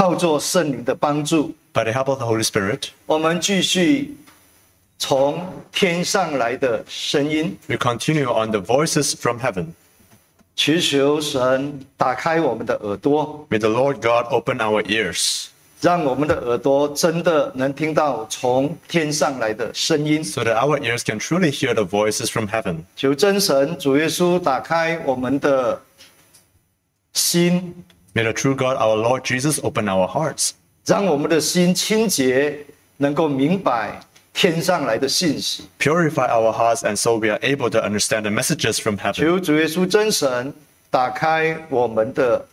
靠着圣灵的帮助， by the help of the Holy Spirit, 我们继续从天上来的声音， we continue on the voices from heaven. 祈求神打开我们的耳朵， May the Lord God open our ears, 让我们的耳朵真的能听到从天上来的声音。 so that our ears can truly hear the voices from heaven. 求真神主耶稣打开我们的心， May the true God, our Lord Jesus, open our hearts, 让我们的心清洁，能够明白天上来的信息。 purify our hearts, and so we are able to understand the messages from heaven. 求主耶稣真神打开我们的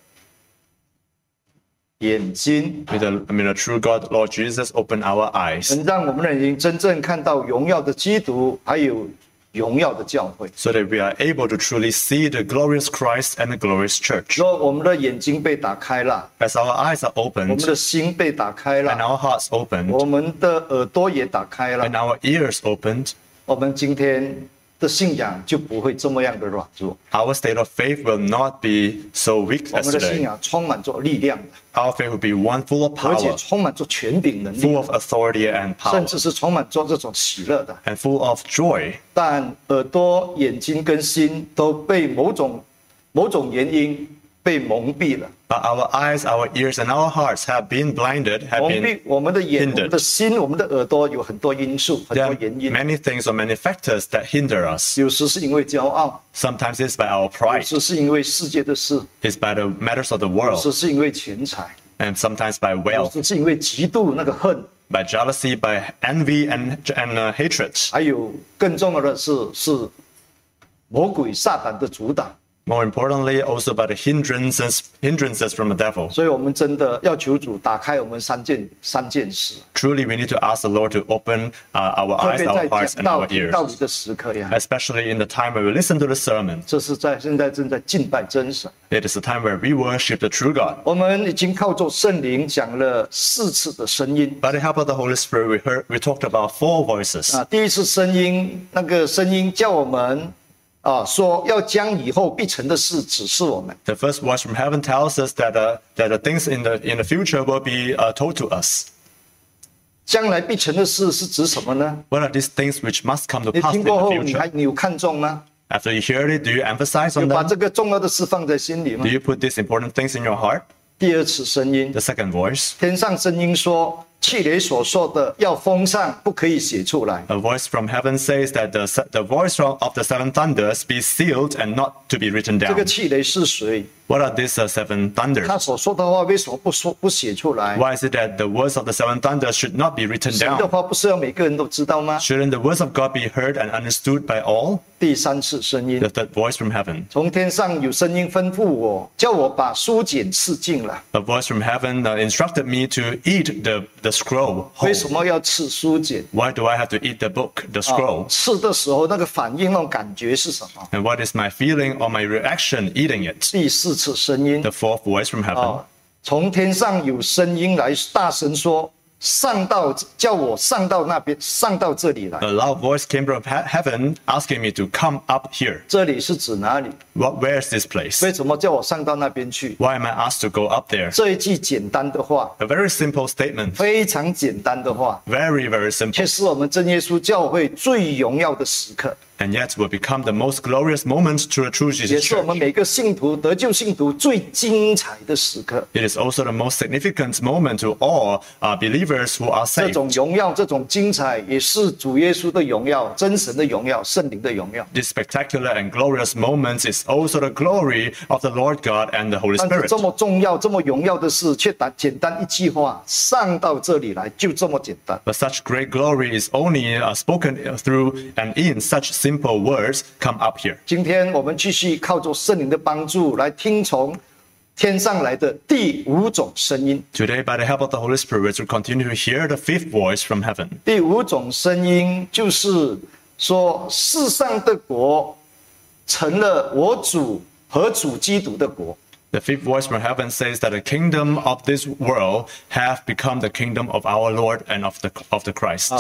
眼睛， May the true God, Lord Jesus, open our eyes, 能让我们的眼睛真正看到荣耀的基督，还有荣耀的教会。 so that we are able to truly see the glorious Christ and the glorious church. 若我们的眼睛被打开了， As our eyes are 我们 opened 的心被打开 and 了， our hearts opened 我们的耳朵也打开 and 了， our ears opened, 我们今天的信仰就不会这么样的软弱， our state of faith will not be so weak 我 as 们的信 today. 仰充满着力量的， Our faith will be one full of 而且 power, 充满着权柄能力 full，of authority and 甚 power, 至是充满着这种喜乐的。 and full of joy. 但耳朵、眼睛跟心都被某种原因被蒙蔽了， But our eyes, our ears, and our hearts have been blinded, have 蒙 been 蔽我们的眼、我 hindered. 们的心、我们的耳朵有很多因素、很 There 多 are 原因。 many things or many factors that hinder us. 有时是因为骄傲， Sometimes it's by our 有 pride, 时是因为世界的事， it's by the matters of the 有 world, 时是因为钱财， and sometimes by 有 wealth, 时是因为嫉妒那个恨， by jealousy, by envy and hatred. 还有更重要的是魔鬼撒旦的阻挡。 More importantly, also by the hindrances from the devil. 所以我们真的要求主打开我们三件事， Truly, we need to ask the Lord to open our 特 eyes, 别 our 在 hearts, 讲 and 道 our 听道 ears, 理的时刻呀， especially in the time where we listen to the sermon. 这是现在正在敬拜真神。 It is the time where we worship the true God. 我们已经靠着圣灵讲了4次的声音 By the help of the Holy Spirit, we talked about 4 voices. 啊。第一次声音，那个声音叫我们说要将以后必成的事指示我们。 The first voice from heaven tells us that the things in the future will be told to us. 将来必成的事是指什么呢？ What are these things which must come to 你 pass 听 in 过 the 后， future? 你有看重吗？ After you hear it, do you emphasize 有 on 把 them? 这个重要的事放在心里吗 Do？you put these important things in your heart? 第二次声音， The second voice, 天上声音说，契雷所说的要封上，不可以写出来。 a voice from heaven says that the voice of the 7 thunders be sealed and not to be written 这个 down. 契雷是谁？ What are these 7 thunders? 他所说的话为什么不写出来？ Why is it that the words of the 7 thunders should not be written 神的 down? 话不是要每个人都知道吗？ Shouldn't the words of God be heard and understood by all? 第三次声音 The，third voice from heaven. 从天上有声音吩咐我，叫我把书简吃尽了。 A voice from heaven instructed me to eat the scroll 为 whole. 什么要吃书简？ Why do I have to eat the book, the scroll? 吃的时候那个反应、那种感觉是什么？ And what is my feeling or my reaction eating it? 第四次声音 The fourth voice from heaven. 从天上有声音来大声说：“叫我上到那边，上到这里来。 A loud voice came from heaven asking me to come up here. 这里是指哪里？ Where is this place? 为什么叫我上到那边去？ Why am I asked to go up there? 这一句简单的话， A very simple statement. 非常简单的话， Very, very 却 simple. 是我们真耶稣教会最荣耀的时刻， And yet will become the most glorious moment to a true 也 Jesus 是我们 church. 每个信徒得救信徒最精彩的时刻。 It is also the most significant moment to all believers who are 这 saved. 种荣耀，这种精彩，也是主耶稣的荣耀、真神的荣耀、圣灵的荣耀。 This spectacular and glorious moment is also the glory of the Lord God and the Holy 但是 Spirit. 这么重要、这么荣耀的事，却简单一句话，上到这里来，就这么简单。 But such great glory is only spoken through and in such simple words, come up here. 今天我们继续靠着圣灵的帮助，来听从天上来的第5种声音。 Today, by the help of the Holy Spirit, we continue to hear the 5th voice from heaven. 第5种声音就是说，世上的国成了我主和主基督的国。 The 5th voice from heaven says that the kingdom of this world have become the kingdom of our Lord and of the Christ.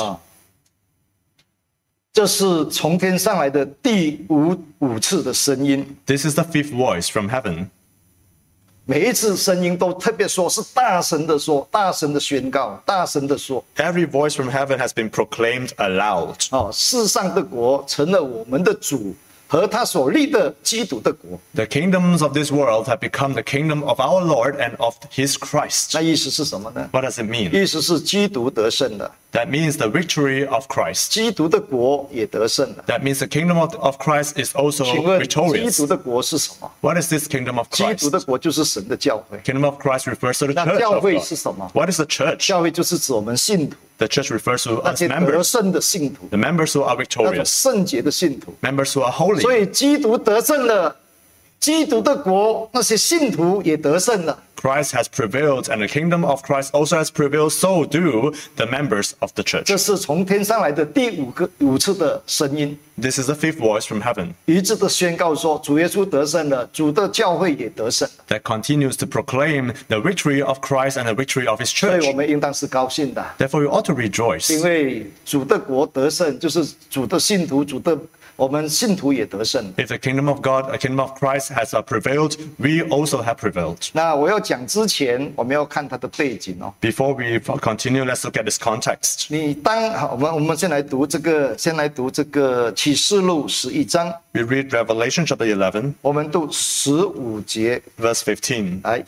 这是从天上来的第五次的声音。 This is the 5th voice from heaven. 每一次声音都特别说，是大声的说，大声的宣告，大声的说。 Every voice from heaven has been proclaimed aloud. 世上的国成了我们的主和他所立的基督的国。 The kingdoms of this world have become the kingdom of our Lord and of his Christ. 那意思是什么呢？ What does it mean? 意思是基督得胜了， That means the victory of Christ. 基督的国也得胜了。 That means the kingdom of Christ is also 请问基 victorious. 督的国是什么？ What is this kingdom of 基 Christ? 督的国就是神的教会。 Kingdom of Christ refers to the 那 church 教 of 会 God. 是什么？ What is the church? 教会就是指我们信徒， The church refers to 那 us 些得 members, 胜的信徒， the members who are 那种 victorious, 圣洁的信徒。 members who are holy. 所以基督得胜了，基督的国那些信徒也得胜了。 Christ has prevailed, and the kingdom of Christ also has prevailed, so do the members of the church. 这是从天上来的第五次的声音， This is the fifth voice from heaven 一致的宣告说，主耶稣得胜了，主的教会也得胜了。 that continues to proclaim the victory of Christ and the victory of his 所以 church. 我们应当是高兴的， Therefore, you ought to 因 rejoice, 为主的国得胜，就是主的信徒，我们信徒也得胜。 if the kingdom of God, the kingdom of Christ has prevailed, we also have prevailed. 那我要讲之前，我们要看它的背景哦。 Before we continue, let's look at this context. 好，我们先来读这个启示录11章， We read Revelation chapter 11, 我们读15节， verse 15. 来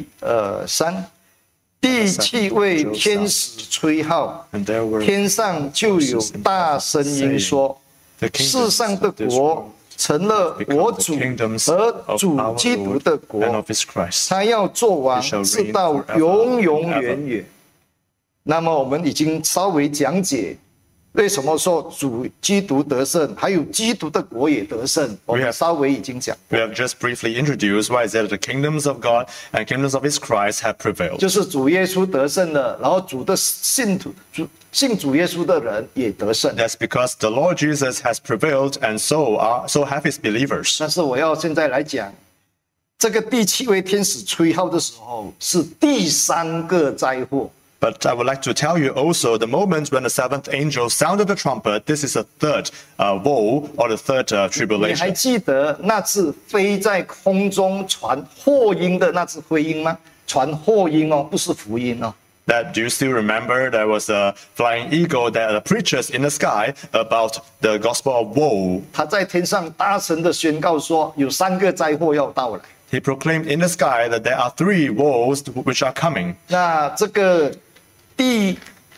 1、2、3。第7位天使吹号， And there were 天上就有大声音说：世上的国成了我主和主基督的 and 国， of his Christ. 他要做王，直到永永远远。那么我们已经稍微讲解为什么说主基督得胜，还有基督的国也得胜，我们稍微已经讲。 We have just briefly introduced why is that the kingdoms of God and kingdoms of his Christ have prevailed. 就是主耶稣得胜了，然后主的信主耶稣的人也得胜。 That's because the Lord Jesus has prevailed, and so have his believers. 但是我要现在来讲，这个第7位天使吹号的时候是第3个灾祸。 But I would like to tell you also the moment when the seventh angel sounded the trumpet, this is a third woe or the third 你还 tribulation. 记得那次飞在空中传祸音的那次飞音吗？传祸音哦，不是福音哦。 That do you still remember there was a flying eagle that preaches in the sky about the gospel of woe? 他在天上大声的宣告说，有3个灾祸要到来。 He proclaimed in the sky that there are 3 woes which are coming. 那这个第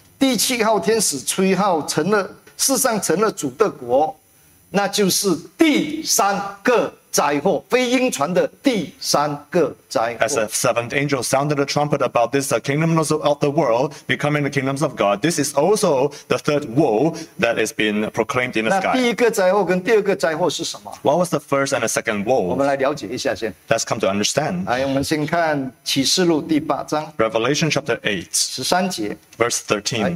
7号天使吹号世上成了主的国，那就是第3个灾祸，飞鹰传的第3个灾 As 祸。 the seventh angel sounded the trumpet about this kingdoms of the world becoming the kingdoms of God, this is also the third woe that is being proclaimed in the 那第 sky. 1个灾祸跟第2个灾祸是什么？ What was the first and the second 我们 woe? 来了解一下先。 Let's come to understand. 来，我们先看启示录第8章 Revelation chapter 8, 13节， verse 13.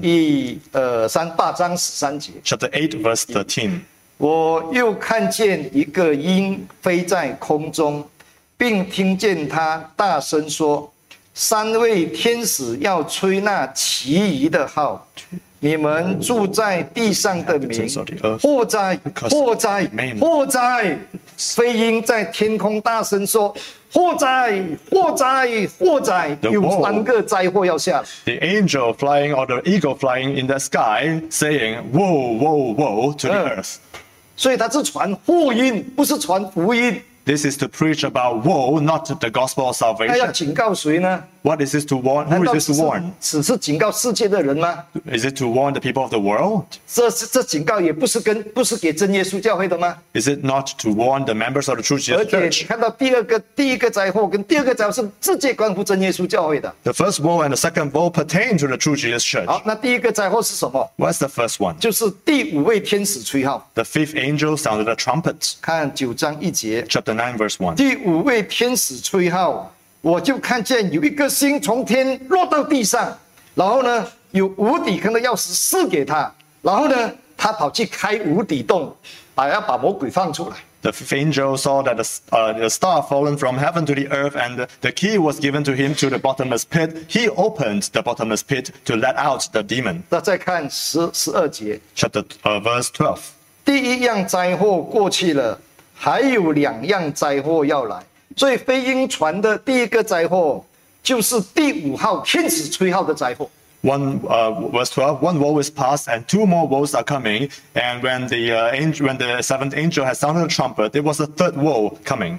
1、2、3，8章13节。 Chapter 8, verse 13. 我又看见一个鹰飞在空中，并听见他大声说：3位天使要吹那其余的号，你们住在地上的民，祸哉！祸哉！祸哉！飞鹰在天空大声说：祸哉！祸哉！祸哉！有3个灾祸要下来。 The angel flying or the eagle flying in the sky saying, woe, woe, woe to the earth. 所以他是传福音，不是传福音。 This is to preach about woe, not the gospel of 他要 salvation. 警告谁呢？ What is this to warn? 难 Who 道 is this to warn? 只是警告世界的人吗？ Is it to warn the people of the world? 这警告也不是给真耶稣教会的吗？ Is it not to warn the members of the true 而 Jesus 且 church? 看到第一个灾祸跟第2个灾祸是直接关乎真耶稣教会的。 The first woe and the second woe pertain to the true Jesus church. 好，那第1个灾祸是什么？ What's the first one? 就是第5位天使吹号。 The fifth angel sounded a trumpet. 看9章1节， Chapter 9, verse 1. 第5位天使吹号，我就看见有一个星从天落到地上，然后呢，有无底坑的钥匙赐给他，然后呢，他跑去开无底洞，要把魔鬼放出来。 The fifth angel saw that the star fallen from heaven to the earth, and the key was given to him to the bottomless pit. He opened the bottomless pit to let out the demon. 那再看12节， Chapter verse 12. 第1样灾祸过去了，还有2样灾祸要来， 所以飞鹰船的第一个灾祸就是第5号天使吹号的灾祸。 Verse 12, one woe is past and 2 more woes are coming. And when the seventh angel has sounded the trumpet, there was a third woe coming.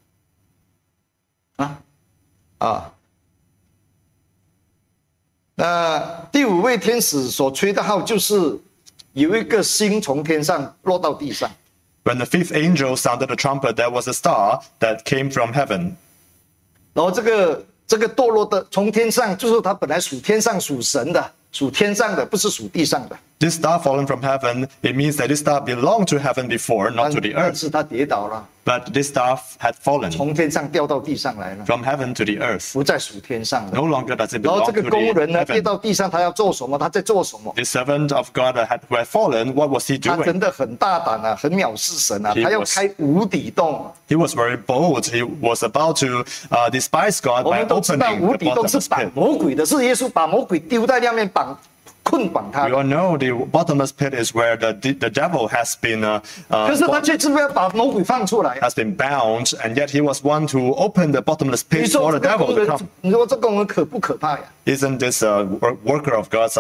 那第5位天使所吹的号，就是有一个星从天上落到地上。 When the 5th angel sounded the trumpet, there was a star that came from heaven. 然后这个堕落的从天上，就是它本来属天上属神的，属天上的，不是属地上的。 This star fallen from heaven, it means that this star belonged to heaven before, not to the 但 earth. 是它跌倒了， But this star had fallen 从天上掉到地上来了， from heaven to the earth. 不再属天上的。 No longer does it 然后 belong 这个 to 工人呢， the 跌 heaven. 到地上，他要做什么？他在做什么？ The servant of God who had fallen, what was he 他 doing? 真的很大胆啊，很藐视神啊， He 他要 was- 开无底洞。 He was very bold. He was about to despise God 我 by 们都知道 opening 无 the 底洞是 bottomless 绑 pit. 魔鬼的，是耶稣把魔鬼丢在那边捆绑他 We。all know the bottomless pit is where the devil has been 可是他却是不要把魔鬼放出来。 bound, and yet he was one to open the bottomless 你 pit 说 for 这 the 个 devil 工 to 人 come.， 你说这工人可不可怕呀？ Isn't this worker of God?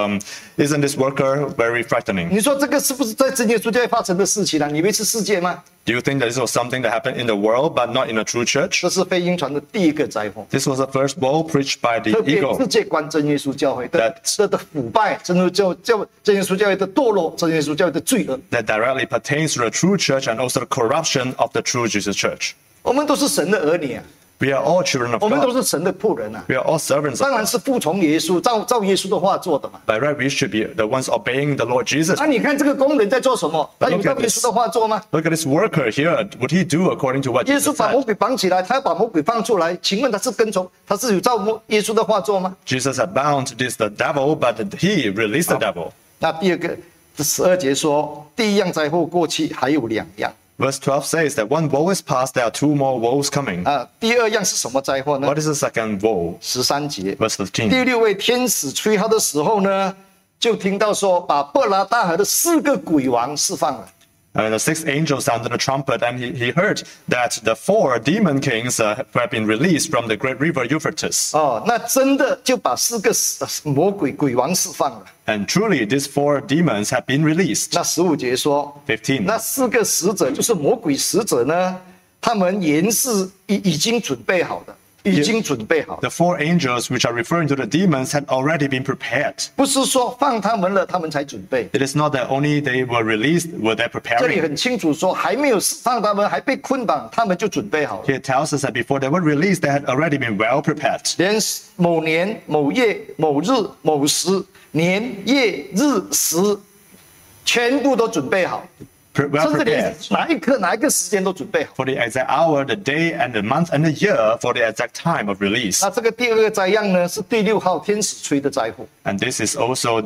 Isn't this worker very frightening? 你说这个是不是在真耶稣教会发生的事情啊？你以为是世界吗？ Do you think that this was something that happened in the world, but not in a true church? 这是飞鹰传的第一个灾祸， This was the first woe preached by the 特别世 eagle. 界观真耶稣教会的 That- 的腐败，真耶稣教会的堕落，真耶稣教会的罪恶。 That directly pertains to the true church and also the corruption of the true Jesus church. 我们都是神的儿女啊， We are all children of 我们都 God. 是神的仆人啊， We are all servants 当 of 然是服从耶稣，照耶稣的话做的嘛。 By right, we should be the ones obeying the Lord Jesus. 那你看这个工人在做什么？他有 Look at 照耶稣的话做吗？ Look at this worker here. Would he do according to what 耶 Jesus 稣把魔 said? 鬼绑起来，他要把魔鬼放出来，请问他是跟从，他是有照耶稣的话做吗？ Jesus had bound the devil, but he released the devil. 那第二个12节说，第一样灾祸过去，还有2样 Verse 12 says that one woe is past, there are 2 more woes coming. 啊。第2样是什么灾祸呢 What？is the second woe? 13节， Verse 15. 第6位天使吹号的时候呢，就听到说，把伯拉大河的4个鬼王释放了。 And the 6th angel sounded the trumpet, and he heard that the 4 demon kings who had been released from the great river Euphrates. 哦，那真的就把4个魔鬼王释放了。 And truly, these 4 demons have been released. 那15节说， 15. 那4个使者就是魔鬼使者呢，他们原是已经准备好的，已经准备好的， The 4 angels, which are referring to the demons, had already been prepared. 不是说放他们了，他们才准备。 It is not that only they were released, were they 这里 preparing. 很清楚说，还没有放他们，还被捆绑，他们就准备好了。 Here it tells us that before they were released, they had already been well prepared. 连某年某月某日某时年月日时，全部都准备好， Well 甚至连 prepared 哪一个时间都准备好。 for the exact hour, the day, and the month, and the year for the exact time of release. 那这个第2个灾殃呢，是第6号天使吹的灾祸。 And this is also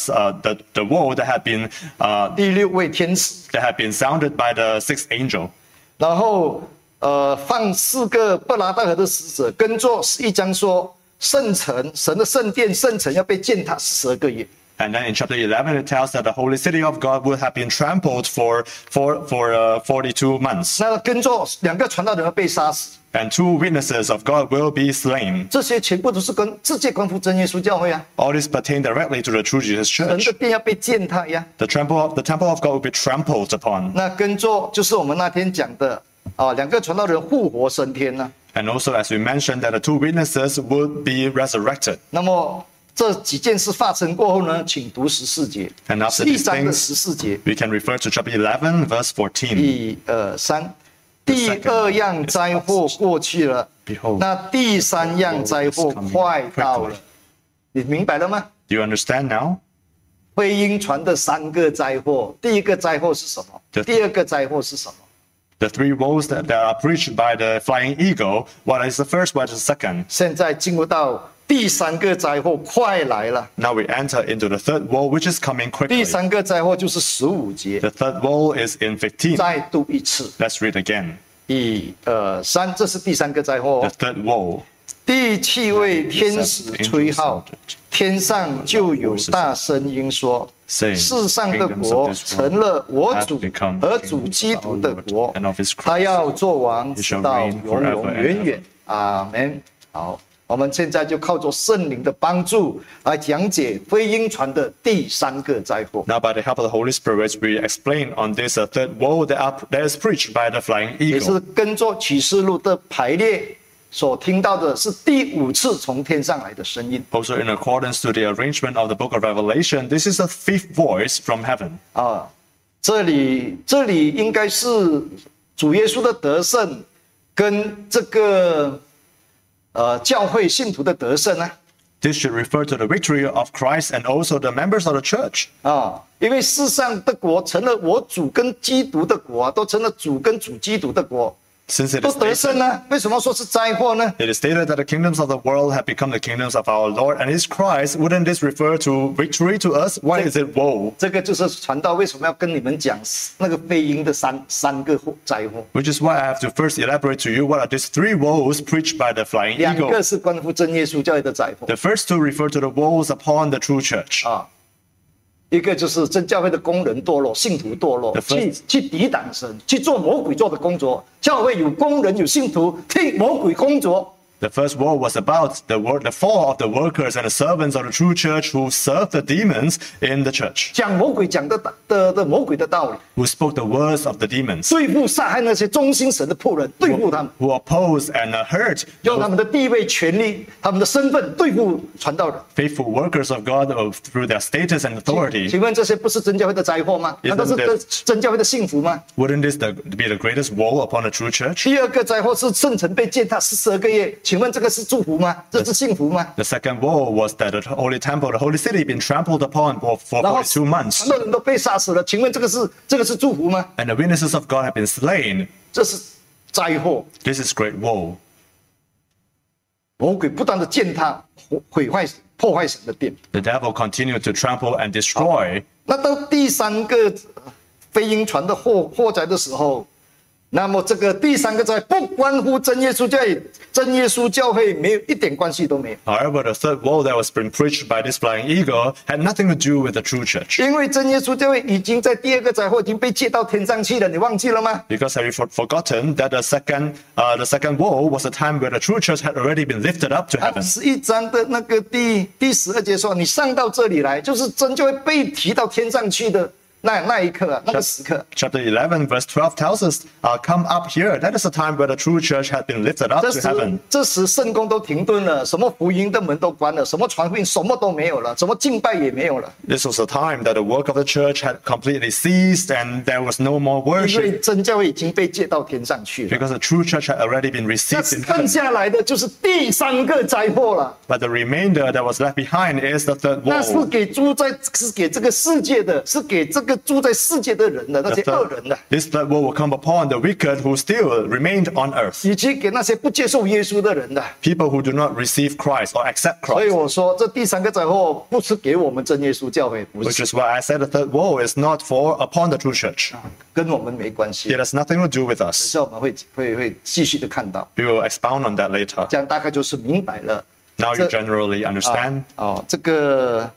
the woe that had been 第6位天使， sounded by the 6th angel. 然后放4个伯拉大河的使者，跟着11章说，圣城神的圣殿圣城要被践踏42个月。 And then in chapter 11, it tells that the holy city of God would have been trampled for 42 months. 那跟着2个传道人要被杀死， And 2 witnesses of God will be slain. 这些全部都是跟直接关乎真耶稣教会啊。 All this pertain directly to the true Jesus 神 church. 的殿要被践踏呀。 The temple of God will be trampled upon. 那跟着就是我们那天讲的2个传道人复活升天呢。 And also, as we mentioned, that the 2 witnesses would be resurrected. 那么这几件事发生过后呢，请读14节 And after ，11 these 章的 things, 14节 we can refer to chapter 11, verse 14. ，1、2、3，第2样灾祸过去了， Behold, 那第3样灾祸快到了，你明白了吗？ do you understand now? 飞鹰传的3个灾祸，第1个灾祸是什么？ 对第2个灾祸是什么？ The 3 woes that are preached by the flying eagle. What is the first? What is the second? 现在进入到第3个灾祸，快来了。 Now we enter into the third woe, which is coming 第 quickly. 3个灾祸就是15节， The third woe is in 15. 再读一次。 Let's read again. 1、2、3，这是第3个灾祸 The。third woe. 第7位天使吹号，天上就有大声音说：“ saying, 世上的 "Kingdoms 国 of this 成 world 了我 have 主 become 和 the 主 kingdoms 基 of 督 our 的 Lord 国 and of his 他 Christ." 要做王 He 直 shall 到 reign 永 forever 永 and 远 ever. 远。阿门。好，我们现在就靠着圣灵的帮助来讲解福音传的第三个灾祸。 Now, by the help of the Holy Spirit, we explain on this third woe that is preached by the flying 也是 eagle. 跟着启示录的排列所听到的是第5次从天上来的声音 Also, in accordance to the arrangement of the book of Revelation, this is the fifth voice from heaven. 啊。这里应该是主耶稣的得胜跟这个教会信徒的得胜啊。 This should refer to the victory of Christ and also the members of the church. 因为世上的国成了我主跟基督的国都成了主跟主基督的国， Since 都得胜啊。为什么说是灾祸呢？ it is stated that the kingdoms of the world have become the kingdoms of our Lord and his Christ, wouldn't this refer to victory to us? Why is it woe? 这个就是传道为什么要跟你们讲那个福音的三个灾祸， Which is why I have to first elaborate to you what are these three woes preached by the flying 2 个 eagle. 是关乎真耶稣教会的灾祸 The first two refer to the woes upon the true church. 一个就是真教会的工人堕落，信徒堕落， The first- 去抵挡神，去做魔鬼做的工作。教会有工人有信徒替魔鬼工作。 The first woe was about the fall of the workers and the servants of the true church who served the demons in the church, 讲魔鬼讲的魔鬼的道理， who spoke the words of the demons, 对付杀害那些忠心神的仆人，对付他们， who opposed and hurt 用他们的地位、权力、他们的身份对付传道人。 faithful workers of God through their status and authority. 请问这些不是真教会的灾祸吗？ Isn't 难道是 this- 真教会的幸福吗？ Wouldn't this be the greatest woe upon the true church? 第二个灾祸是圣城被践踏42个月，请问这个是祝福吗？这是幸福吗？ The second woe was that the holy temple, the holy city, been trampled upon for 然后 42 months, 很多人都被杀死了，请问这个是祝福吗？ and the witnesses of God have been slain. 这是灾祸。 This is great woe. 魔鬼不断的践踏、毁坏、破坏神的殿。 The devil continued to trample and destroy. 那到第三个福音传的祸灾的时候，那么这个第三个灾不关乎真耶稣教会，真耶稣教会没有一点关系都没有， However, the third woe that was being preached by this flying eagle had nothing to do with the true church. 因为真耶稣教会已经在第二个灾祸已经被接到天上去了，你忘记了吗？ Because have you forgotten that the second woe was a time where the true church had already been lifted up to heaven? 11章的那个第12节说，你上到这里来，就是真就会被提到天上去的那一刻啊，那个时刻。 Chapter 11, verse 12 tells us, come up here. That is the time where the true church had been lifted up to heaven. 这时圣宫都停顿了，什么福音的门都关了，什么传福音什么都没有了，什么敬拜也没有了， This was the time that the work of the church had completely ceased and there was no more 因 worship 为真教会已经被接到天上去了。 because the true church had already been 那 received in 剩 heaven. 下来的就是第三个灾祸了， But the remainder that was left behind is the third 那是 woe. 给这个世界的，是给这个住在世界的人的那些恶人的， This third woe will come upon the wicked who still remained on earth, 以及给那些不接受耶稣的人的。 people who do not receive Christ or accept 所以 Christ. 我说，这第三个灾祸不是给我们真耶稣教会，不 Which 是 is why I said the third woe is not for upon the true church. 跟我们没关系 It。has nothing to do with us. 是我们会继续的看到， We will expound on that later. 这样大概就是明白了。 Now you 这 generally understand. 这个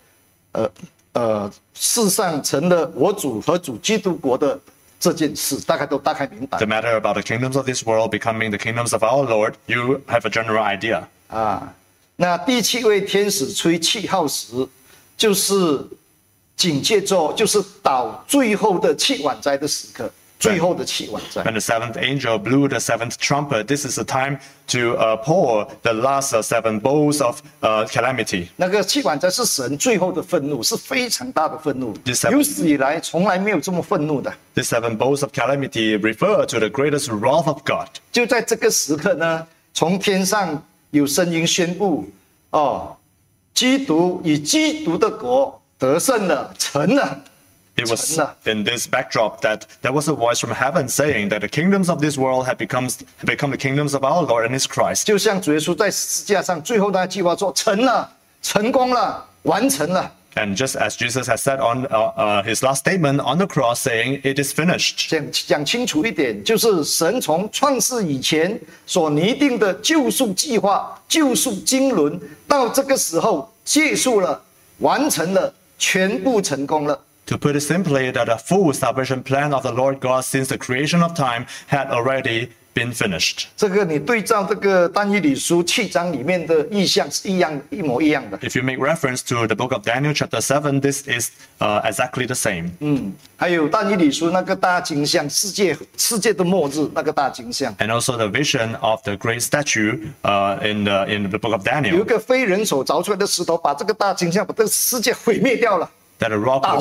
世上成了我主和主基督国的这件事，大概明白 The matter about the kingdoms of this world becoming the kingdoms of our Lord, you have a general idea. 那第7位天使吹气号时，就是警戒着，就是到最后的气晚灾的时刻，最后的气晚灾。 When the seventh angel blew the seventh trumpet, this is the time to pour the last seven bowls of calamity. 那个气晚灾是神最后的愤怒，是非常大的愤怒， This seven- 有史以来从来没有这么愤怒的。 These seven bowls of calamity refer to the greatest wrath of God. 就在这个时刻呢，从天上有声音宣布：基督以基督的国得胜了，成了。 It was 成了。 in this backdrop that there was a voice from heaven saying that the kingdoms of this world have become the kingdoms of our Lord and His Christ. 就像主耶稣在十字架上最后那句话说：“成了，成功了，完成了。” And just as Jesus has said on his last statement on the cross, saying, "It is finished." 讲清楚一点，就是神从创世以前所拟定的救赎计划、救赎经纶，到这个时候结束了，完成了， 全部成功了。 To put it simply, that the full salvation plan of the Lord God since the creation of time had already been finished. 这个你对照这个但以理书7章里面的意象是一模一样的。 If you make reference to the book of Daniel chapter 7, this is exactly the same. 还有但以理书那个大金像，世界的末日那个大金像， And also the vision of the great statue in the book of 有 Daniel, 一个非人手凿出来的石头，把这个大金像，把这个世界毁灭掉了。 that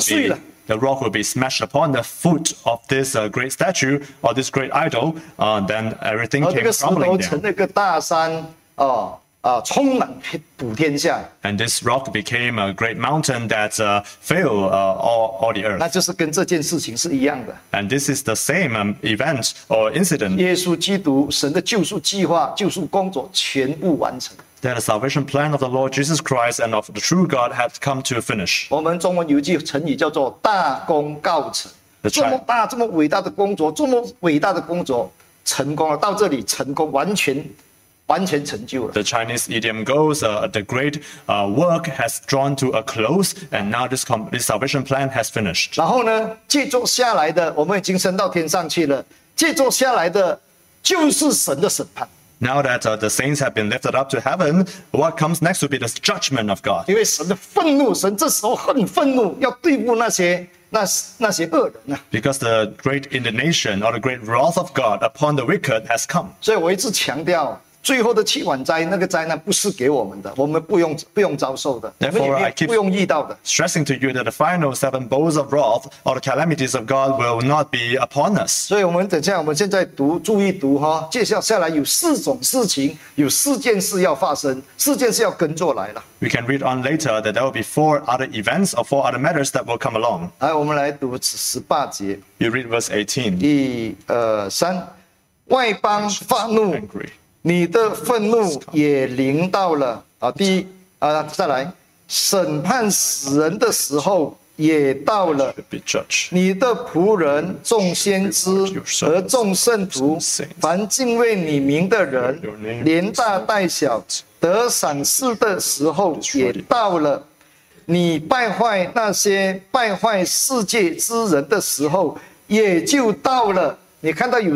the rock will be smashed upon the foot of this great statue or this great idol, then everything 而这 came 个石头 crumbling 成 down. 那个大山，充满普天下， And this rock became a great mountain that filled all the 那 earth. 就是跟这件事情是一样的。 And this is the same event or incident 耶稣基督神的救赎计划、救赎工作全部完成。 that the salvation plan of the Lord Jesus Christ and of the true God had come to finish. 我们中文有一句成语叫做“大功告成”， The 这么大、这么伟大的工作，这么伟大的工作成功了，到这里成功，完全成就了。 The Chinese idiom goes, the great work has drawn to a close, and now this salvation plan has finished. 然后呢，接着下来的，我们已经升到天上去了，接着下来的就是神的审判。 Now that the saints have been lifted up to heaven, what comes next will be the judgment of God. 因为神的愤怒，神这时候很愤怒，要对付那些恶人啊。 Because the great indignation or the great wrath of God upon the wicked has come. 所以我一直强调，最后的7晚灾那个灾难不是给我们的，我们不用遭受的，我们 Therefore, 也 I keep 不用遇到的。 stressing to you that the final 7 bowls of wrath or the calamities of God will not be upon us. 所以我们现在注意读哈，接下来有4种事情，有4件事要发生，4件事要跟着来了。 We can read on later that there will be 4 other events or 4 other matters that will come along. 来，我们来读18节 You read verse 18. ，1、2、3，外邦发怒， Angry. 你的愤怒也临到了啊。再来，审判死人的时候也到了。 Be judged. 你的仆人众先知和众圣徒，凡敬畏你名的人，连大带小，得赏赐的时候也到了。你败坏那些败坏世界之人的时候，也就到了。你看到有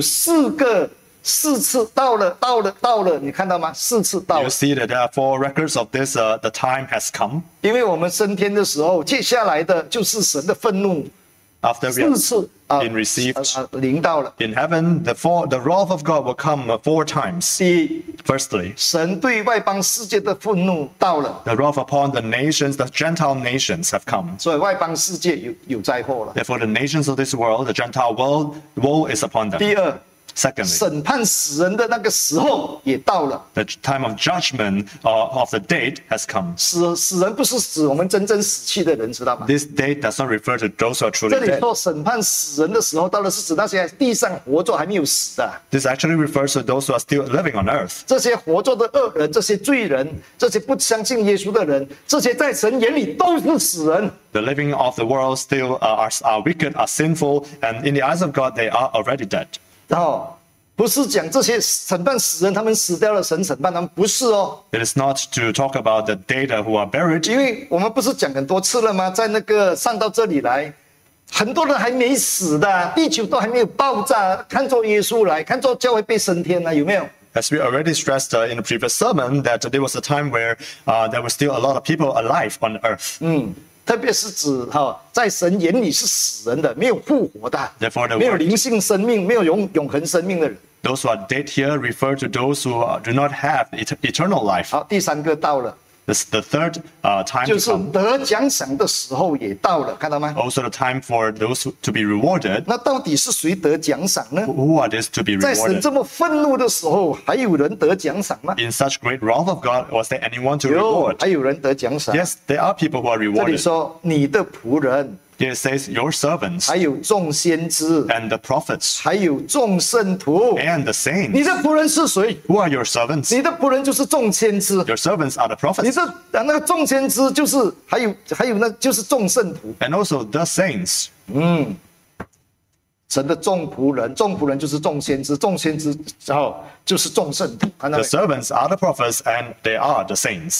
4次到了，你看到吗？4次到 You 了。 see that there are 4 records of this, the time has come. 因为我们升天的时候，接下来的就是神的愤怒 After we 4 have 次 been received 临到了。 in heaven, the wrath of God will come 4 times. 第一， Firstly, 神对外邦世界的愤怒到了， the wrath upon the nations, the Gentile nations have come. 所以外邦世界有灾祸了。 Therefore, the nations of this world, the Gentile world, woe is upon them. 第二， Secondly, 审判死人的那个时候也到了。 the time of judgment of the date has come. 死人不是指我们真正死去的人，知道吗？ This date does not refer to those who are 这 truly 里 dead. 说审判死人的时候到了，是指那些地上活着还没有死的， This actually refers to those who are still living on earth. 这些活着的恶人，这些罪人，这些不相信耶稣的人，这些在神眼里都是死人。 The living of the world still are wicked, are sinful, and in the eyes of God, they are already dead. 然后不是讲这些审判死人，他们死掉了，神审判他们，不是哦。 It is not to talk about the dead who are buried. 因为我们不是讲很多次了吗？在那个上到这里来，很多人还没死的，地球都还没有爆炸，看作耶稣来，看作教会被升天了，有没有？ As we already stressed in the previous sermon, that there was a time where there were still a lot of people alive on earth. 特别是指在神眼里是死人的，没有复活的， Therefore, the 没有 word, 灵性生命，没有永恒生命的人。 those who are dead here refer to those who do not have eternal life. 好，第3个到了， The third time 就 to 是 come. 得奖赏的时候也到了，看到吗？ Also, the time for those to be rewarded. 那到底是谁得奖赏呢？ Who are these to be 在神 rewarded? 这么愤怒的时候，还有人得奖赏吗？ In such great wrath of God, was there anyone to 有， reward? 还有人得奖赏。 Yes, there are people who are 这里 rewarded. 说你的仆人， Here it says, your servants 还有众先知， and the prophets 还有众圣徒。 and the 你 saints. 的仆人是谁？ Who are your servants? 你的仆人就是众先知。 Your servants are the 你 prophets 这那个众先知就是还有那就是众圣徒。 and also the saints. 神的众仆人，众仆人就是众先知，众先知然后就是众圣徒。看到 The 没？ servants are the prophets and they are the saints.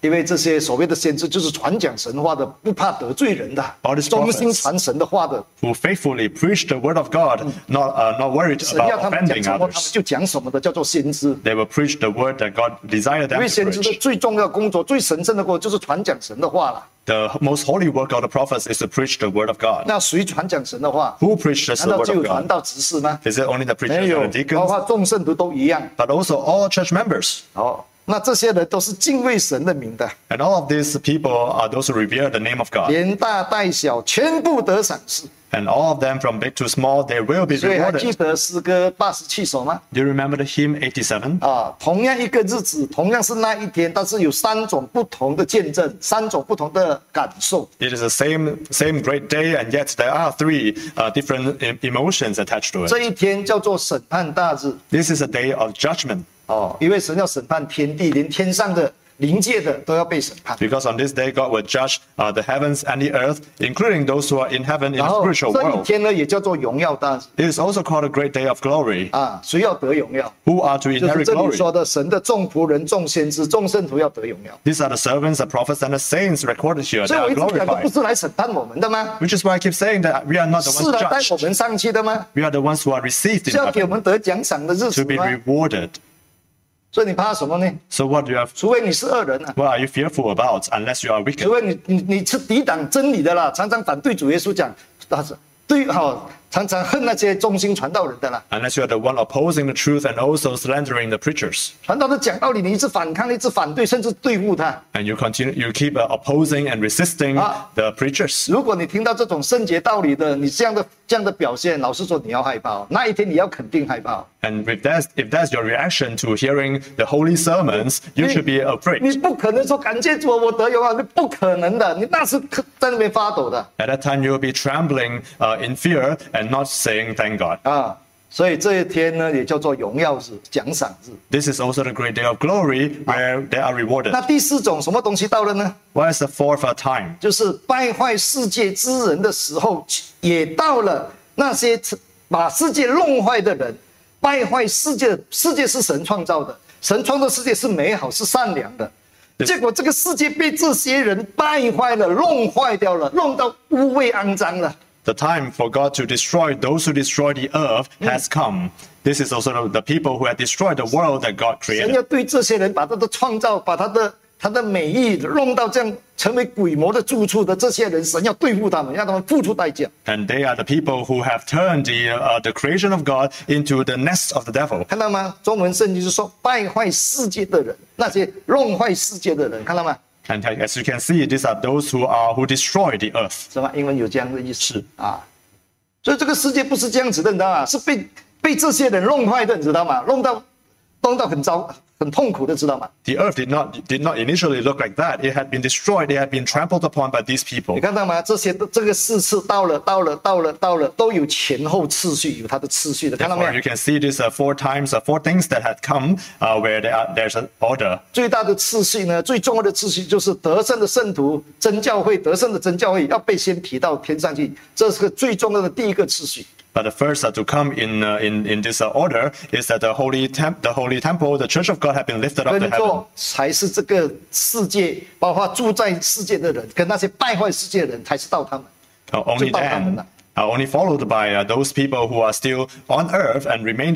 因为这些所谓的先知就是传讲神话的，不怕得罪人的 All these， 忠心传神的话的。 who faithfully preach the word of God, not worried 神要 about 他们讲 offending 什么，他们 others. 就讲什么的，叫做先知。 They will preach the word that God desired 因 them 为 to 先知的 preach. 最重要的工作、最神圣的工作就是传讲神的话了。 The most holy work of the prophets is to preach the word of God. 那谁传讲神的话？ Who preaches 难 the 道 word 只有 of 传 God? 道执事吗？ Is it only the 没 preachers 有 and the， 包 deacons? 括众圣徒都一样。 But also all church members. 哦，那这些人都是敬畏神的名的， And all of these people are those who revere the name of God. 连大带小全部得赏赐。 And all of them, from big to small, they will be 所以还记 rewarded. 得诗歌87首吗？ Do you remember the hymn 87? 啊，同样一个日子，同样是那一天，但是有3种不同的见证，3种不同的感受。 It is the same great day, and yet there are 3 different emotions attached to 这 it. 一天叫做审判大日。 This is a day of judgment. 哦，因为神要审判天地，连天上的灵界的都要被审判。 Because on this day, God will judge the heavens and the earth, including those who are in heaven in 然 the 后 spiritual 这一 world. 天呢，也叫做荣耀大日 It is also called a great day of glory. 啊。谁要得荣耀？ Who are to 就是 inherit 这里 glory? 说的神的众仆人、众先知、众圣徒要得荣耀。 These are the servants, the prophets, and the saints recorded here. 所 They 以我 are 一直讲的不 glorified. 是来审判我们的吗？ Which is why I keep saying that we are not the 是 ones 来带我 judged. 们上去的吗？ We are the ones who are received 是 in 要给我 heaven 们得奖赏的日子 to be 吗？ rewarded. 所以你怕什么呢？ So what do you have? 除非你是恶人啊， What are you fearful about? Unless you are 除 wicked. 非你是抵挡真理的啦，常常反对主耶稣讲，他是对好，常常恨那些忠心传道人的啦。 Unless you are the one opposing the truth and also slandering the preachers. 传道的讲道理，你一直反抗，一直反对，甚至对付他。 And you keep opposing and resisting the preachers. 如果你听到这种圣洁道理的，你这样的表现，老实说，你要害怕哦。那一天你要肯定害怕哦。 And if that's your reaction to hearing the holy sermons, you should be 你 afraid. 不可能说感谢主，我得荣耀，你不可能的，你那是在那边发抖的 At that time, you will be trembling in fear and not saying thank God. 啊。所以这一天呢，也叫做荣耀日、奖赏日。 This is also the great day of glory where they are rewarded. 那第4种什么东西到了呢？ What is the fourth time? 就是败坏世界之人的时候，也到了那些把世界弄坏的人。败坏世界，世界是神创造的，神创造世界是美好、是善良的。结果这个世界被这些人败坏了、弄坏掉了，弄到污秽肮脏了。 The time for God to destroy those who destroy the earth has come. This is also the people who have destroyed the world that God 神 created. 要对这些人把他的创造、把他的美意弄到这样成为鬼魔的住处的这些人，神要对付他们，让他们付出代价。 And they are the people who have turned the creation of God into the nest of the devil. 看到吗？中文圣经是说败坏世界的人，那些弄坏世界的人，看到吗？ And as you can see, these are those who destroy the earth. 是吗？英文有这样的意思是啊。所以这个世界不是这样子的，你知道吗？是被这些人弄坏的，你知道吗？弄到很糟、很痛苦的，知道吗？ The earth did not initially look like that. It had been destroyed. It had been trampled upon by these people. 你看到吗？这个4次到了，都有前后次序，有它的次序的，看到没 Therefore, 有 you？can see this 4 times, 4 things that had come where there's an order. 最大的次序呢，最重要的次序就是得胜的圣徒、真教会，得胜的真教会要被先提到天上去，这是个最重要的第一个次序。 But the first to come in this order is that the holy temple, the church of God, had been lifted up to 跟 heaven. 做才是这个世界，包括住在世界的人，跟那些败坏世界的人，才是到他们。 Only 就到他们 then, 了。 only followed by those people who are still on earth and remain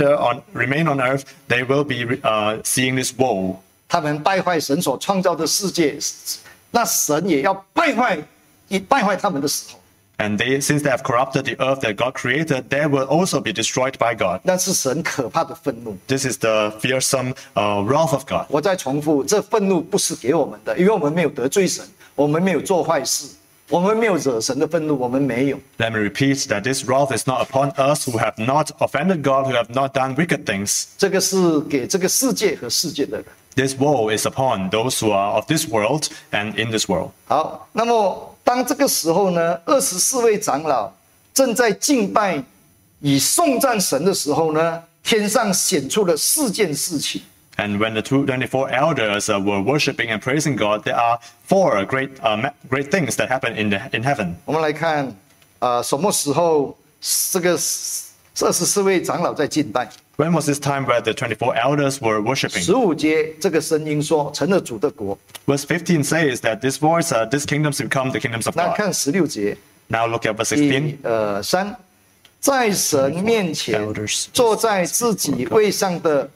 on earth, they will be seeing this woe. 他们败坏神所创造的世界，那神也要败坏他们的时候， And since they have corrupted the earth that God created, they will also be destroyed by God. 那是神可怕的愤怒。 This is the fearsome wrath of God. 我再重复，这愤怒不是给我们的，因为我们没有得罪神，我们没有做坏事，我们没有惹神的愤怒，我们没有。 Let me repeat that this wrath is not upon us who have not offended God, who have not done wicked things. 这个是给这个世界和世界的人。 This woe is upon those who are of this world and in this world. 好，那么当这个时候呢，24位长老正在敬拜以颂赞神的时候呢，天上显出了4件事情。 And when the 24 elders were worshiping and praising God, there are 4 great things that happen in heaven. 我们来看，什么时候这个24位长老在敬拜？ When was this time where the 24 elders were worshiping? 15节这个声音说：“成了主的国。 Verse 15 says that this voice, this kingdoms become the kingdoms of ” 那 God. 看16节， Now look at verse 1、 16. 3，在神面前坐在自己位上的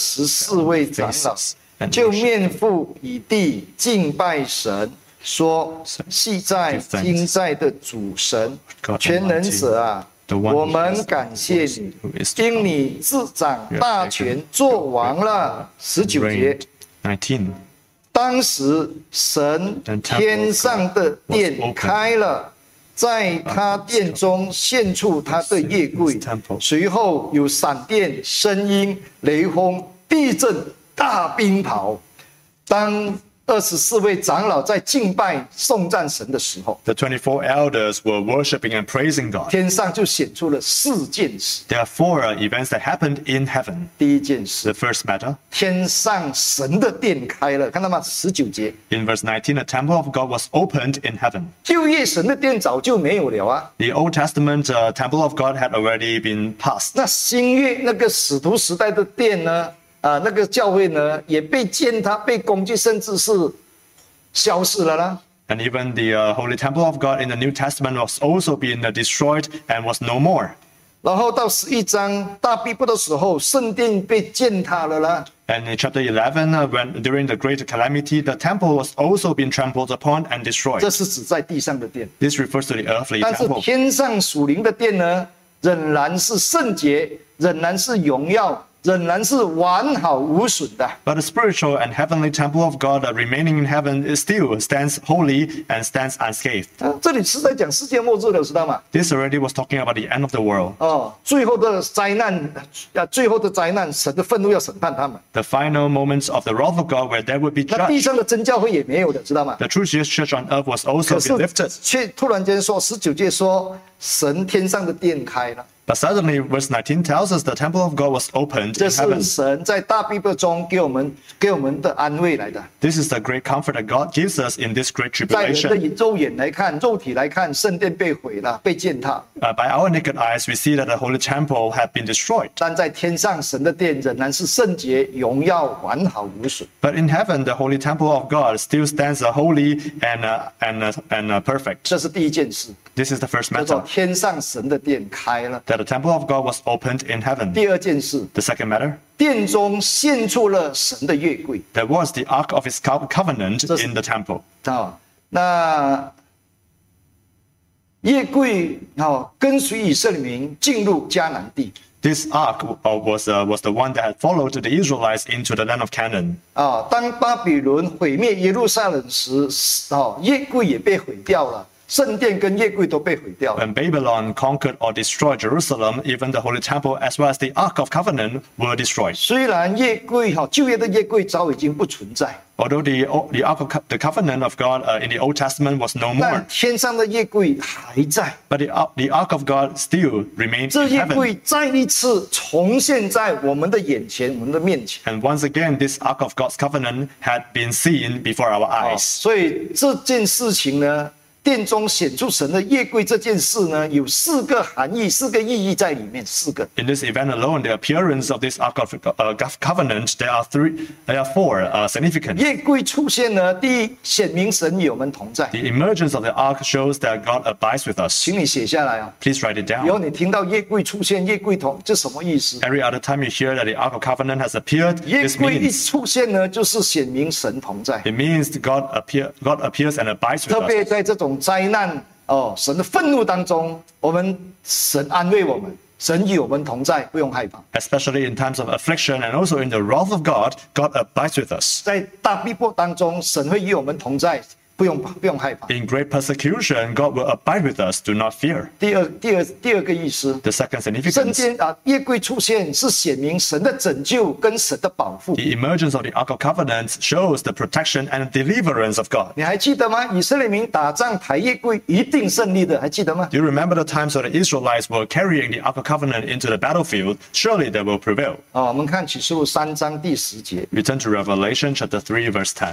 24位长老，就面伏以地敬拜神，说：“系在今在的主神，全能者啊！” 我们感谢你，因你自掌大权，做王了。19节， 19. 当时神天上的殿开了，在他殿中献出他的夜柜，随后有闪电、声音、雷轰、地震、大冰雹。当24位长老在敬拜颂赞神的时候， The 24 elders were worshiping and praising God. 天上就显出了4件事。 There are 4 events that happened in heaven. 第一件事， The first matter, 天上神的殿开了，看到吗？19节， in verse 19, the temple of God was opened in heaven. 旧约神的殿早就没有了啊。 The Old Testament temple of God had already been passed. 那新约那个使徒时代的殿呢？那个教会呢，也被践踏、被攻击，甚至是消失了啦。 And even the Holy Temple of God in the New Testament was also being destroyed and was no more. 然后到11章大逼迫的时候，圣殿被践踏了啦。 And in chapter 11, when during the great calamity, the temple was also being trampled upon and destroyed. 这是指在地上的殿， This refers to the earthly 但是 temple. 天上属灵的殿呢，仍然是圣洁，仍然是荣耀，仍然是完好无损的。 But the spiritual and heavenly temple of God remaining in heaven is still stands holy and stands unscathed. 这里是在讲世界末日了，知道吗？ This already was talking about the end of the world. 最后的灾难，神的愤怒要审判他们。 The final moments of the wrath of God where there would be 那地 judged. 上的真教会也没有的，知道吗？ The true Jesus church on earth was also 可 being 是 lifted. 却突然间说，19节说，神天上的殿开了。 But suddenly, verse 19 tells us the temple of God was opened 这 in 是 heaven. 神在大逼迫中给我们的安慰来的。 This is the great comfort that God gives us in this great 在人的 tribulation. 肉眼来看，肉体来看，圣殿被毁了，被践踏。 By our naked eyes, we see that the holy temple had been destroyed. 但在天上，神的殿仍然是圣洁、荣耀、完好无损。 But in heaven, the holy temple of God still stands holy and perfect. 这是第一件事， This is the first 叫做 matter, 天上神的殿开了。 that the temple of God was opened in heaven. 第二件事， The second matter, 殿中献出了神的约柜 there was the Ark of His covenant Just- in the temple. 啊。那约柜跟随以色列民进入迦南地 This ark was the one that had followed the Israelites into the land of Canaan. 啊。当巴比伦毁灭耶路撒冷时，约柜也被毁掉了。圣殿跟约柜都被毁掉了。 When Babylon conquered or destroyed Jerusalem, even the Holy Temple as well as the Ark of Covenant were destroyed. 虽然约柜旧约的约柜早已经不存在， Although the Ark of the Covenant of God in the Old Testament was no 但 more, 天上的约柜还在。 but the Ark of God still remains 这 in 约 heaven. 柜再一次重现在我们的眼前，我们的面前。 And once again, this Ark of God's Covenant had been seen before our eyes. 所以这件事情呢，殿中显出神的约柜这件事呢，有4个含义、4个意义在里面，4个。 In this event alone, the appearance of this Ark of Covenant, there are 4 significance. 约柜出现呢，第一，显明神与我们同在。 The emergence of the Ark shows that God abides with us. 请你写下来啊。 Please write it 以后 down. 你听到约柜出现，约柜同，这什么意思？ Every other time you hear that the Ark of Covenant has appeared, 约 this 柜一 means 出现呢，就是显明神同在。 it means God appears and abides 特 with 别 us. 在这种灾难神的愤怒当中，神安慰我们，神与我们同在，不用害怕。 Especially in times of affliction and also in the wrath of God, God abides with us. 在大逼迫当中，神会与我们同在，不用害怕。 In great persecution, God will abide with us. Do not fear. 第二个意思， The second 圣 significance, 殿约柜出现是显明神的拯救跟神的保护。 the emergence of the Ark of Covenant shows the protection and deliverance of God. 你还记得吗？以色列民打仗抬约柜一定胜利的，还记得吗？ Do you remember the times when the Israelites were carrying the Ark of Covenant into the battlefield? Surely they will prevail. 我们看启示录3章第10节， We turn to Revelation chapter 3, verse 10.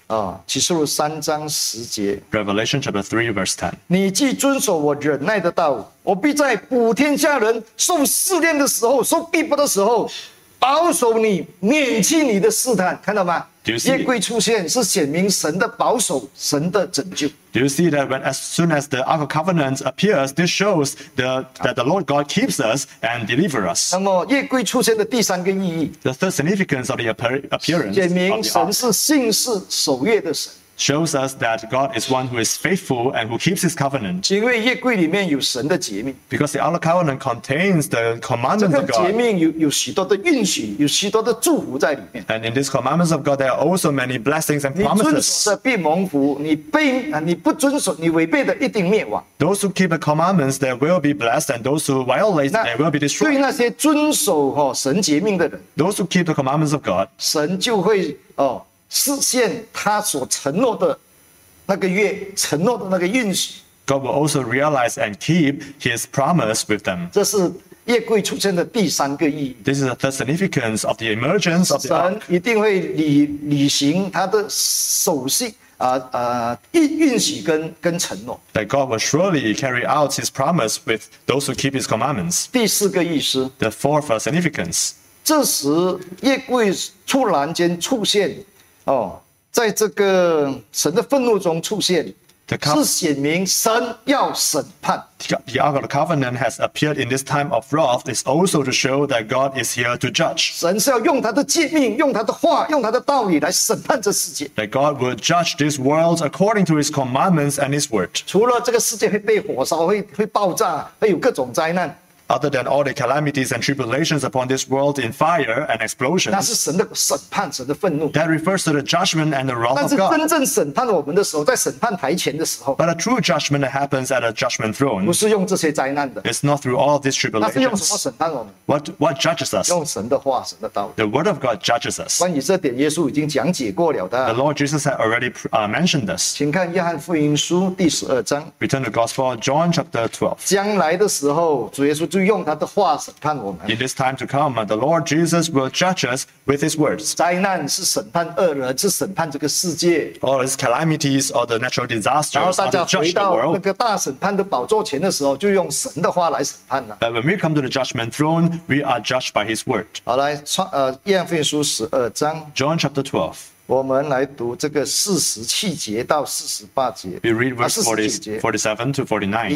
启示录3章10节， Revelation chapter 3 verse 10. 你既遵守我忍耐的道，我必在普天下人受试炼的时候、受逼迫的时候，保守你，免去你的试探。看到吗？ Do you see? 夜柜出现是显明神的保守，神的拯救。 Do you see that as soon as the Ark of Covenant appears, this shows that the Lord God keeps us and delivers us. 那么夜柜出现的第3个意义， The third significance of the appearance 显 of 明 the 神 Ark 是信实守约的神。 shows us that God is one who is faithful and who keeps his covenant. 因为夜柜里面有神的诫命， Because the Ark of Covenant contains the 这 commandments 个 of 诫 God. 命有许多的允许，有许多的祝福在里面。 And in these commandments of God, there are also many blessings and 你遵守 promises. 的必蒙福，你不遵守，你违背的一定灭亡。 Those who keep the commandments, they will be blessed, and those who violate, 那 they will be 对 destroyed. 那些遵守神诫命的人， Those who keep the commandments of God, 神就会实现他所承诺的那个约，承诺的那个应许。 God will also realize and keep his promise with them. 这是夜柜出现的第3个意义。 This is the significance of the emergence of the ark. 神一定会履行他的守信应许跟承诺。 That God will surely carry out his promise with those who keep his commandments. 第4个意思， The fourth significance. 这时夜柜突然间出现，在这个神的愤怒中出现， 是显明神要审判。 The Ark of the Covenant has appeared in this time of wrath is also to show that God is here to judge. 神是要用他的诫命、用他的话、用他的道理来审判这世界。 That God will judge this world according to his commandments and his word. 除了这个世界会被火烧、会爆炸、会有各种灾难， Other than all the calamities and tribulations upon this world in fire and 那 explosions, 是神的审判、神的愤怒。 that refers to the judgment and the wrath 但 of 是 God. 真正审判我们的时候，在审判台前的时候， But a true judgment that happens at a judgment 不 throne 是用这些灾难的， is not through all of these 那是用什么 tribulations. 审判我们？ What judges us? 用神的话、神的道理。 The word of God judges us. 关于这点，耶稣已经讲解过了 The 的。 Lord Jesus had already mentioned this. 请看约翰福音书第12章。 Return to Gospel of John chapter 12. 将来的时候，主耶稣就用他的话审判我们。 In this time to come, the Lord Jesus will judge us with his words. 灾难是审判恶人，是审判这个世界。 All his calamities or the natural 然后 disasters 大 are 家 to 回 judge the 到那 world. 个大审判的宝座前的时候，就用神的话来审判了。 But when we come to the judgment throne, we are judged by his word. 好，来约翰福音书12章， John chapter 12. 我们来读这个47节到48节。 We read verse 49节。 47 to 49.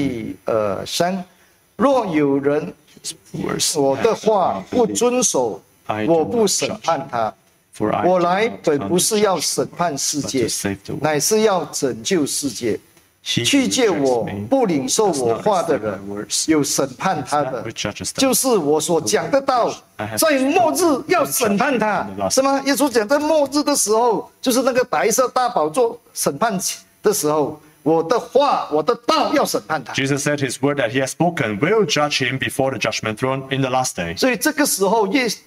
1、2、3。若有人 Verse. 我的话不遵守， I do 我不 not 审 judge. 判他。 For I 我 do 来 not 本 come 不是要审判世 but 界 to save the，world. 乃是要拯救世界。 He who 去借 rejects 我 me 不领受 does 我 not 话的 accept 人 my words. 有审判他的 That which judges them. 就是我所讲的道，在末日要审判他，是吗？耶稣讲在末日的时候，就是那个白色大宝座审判的时候，我的话，我的道要审判他。 Jesus said his word that he has spoken will judge him before the judgment throne in the last day. 所以这个时候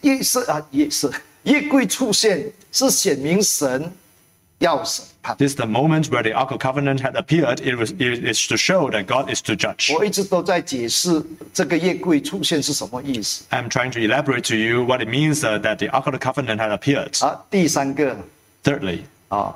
夜柜出现，是显明神要审判。 This is the moment where the Ark of Covenant had appeared. It is to show that God is to judge. 我一直都在解释这个夜柜出现是什么意思。 I'm trying to elaborate to you what it means that the Ark of the Covenant had appeared. 好，第3个 Thirdly, 啊，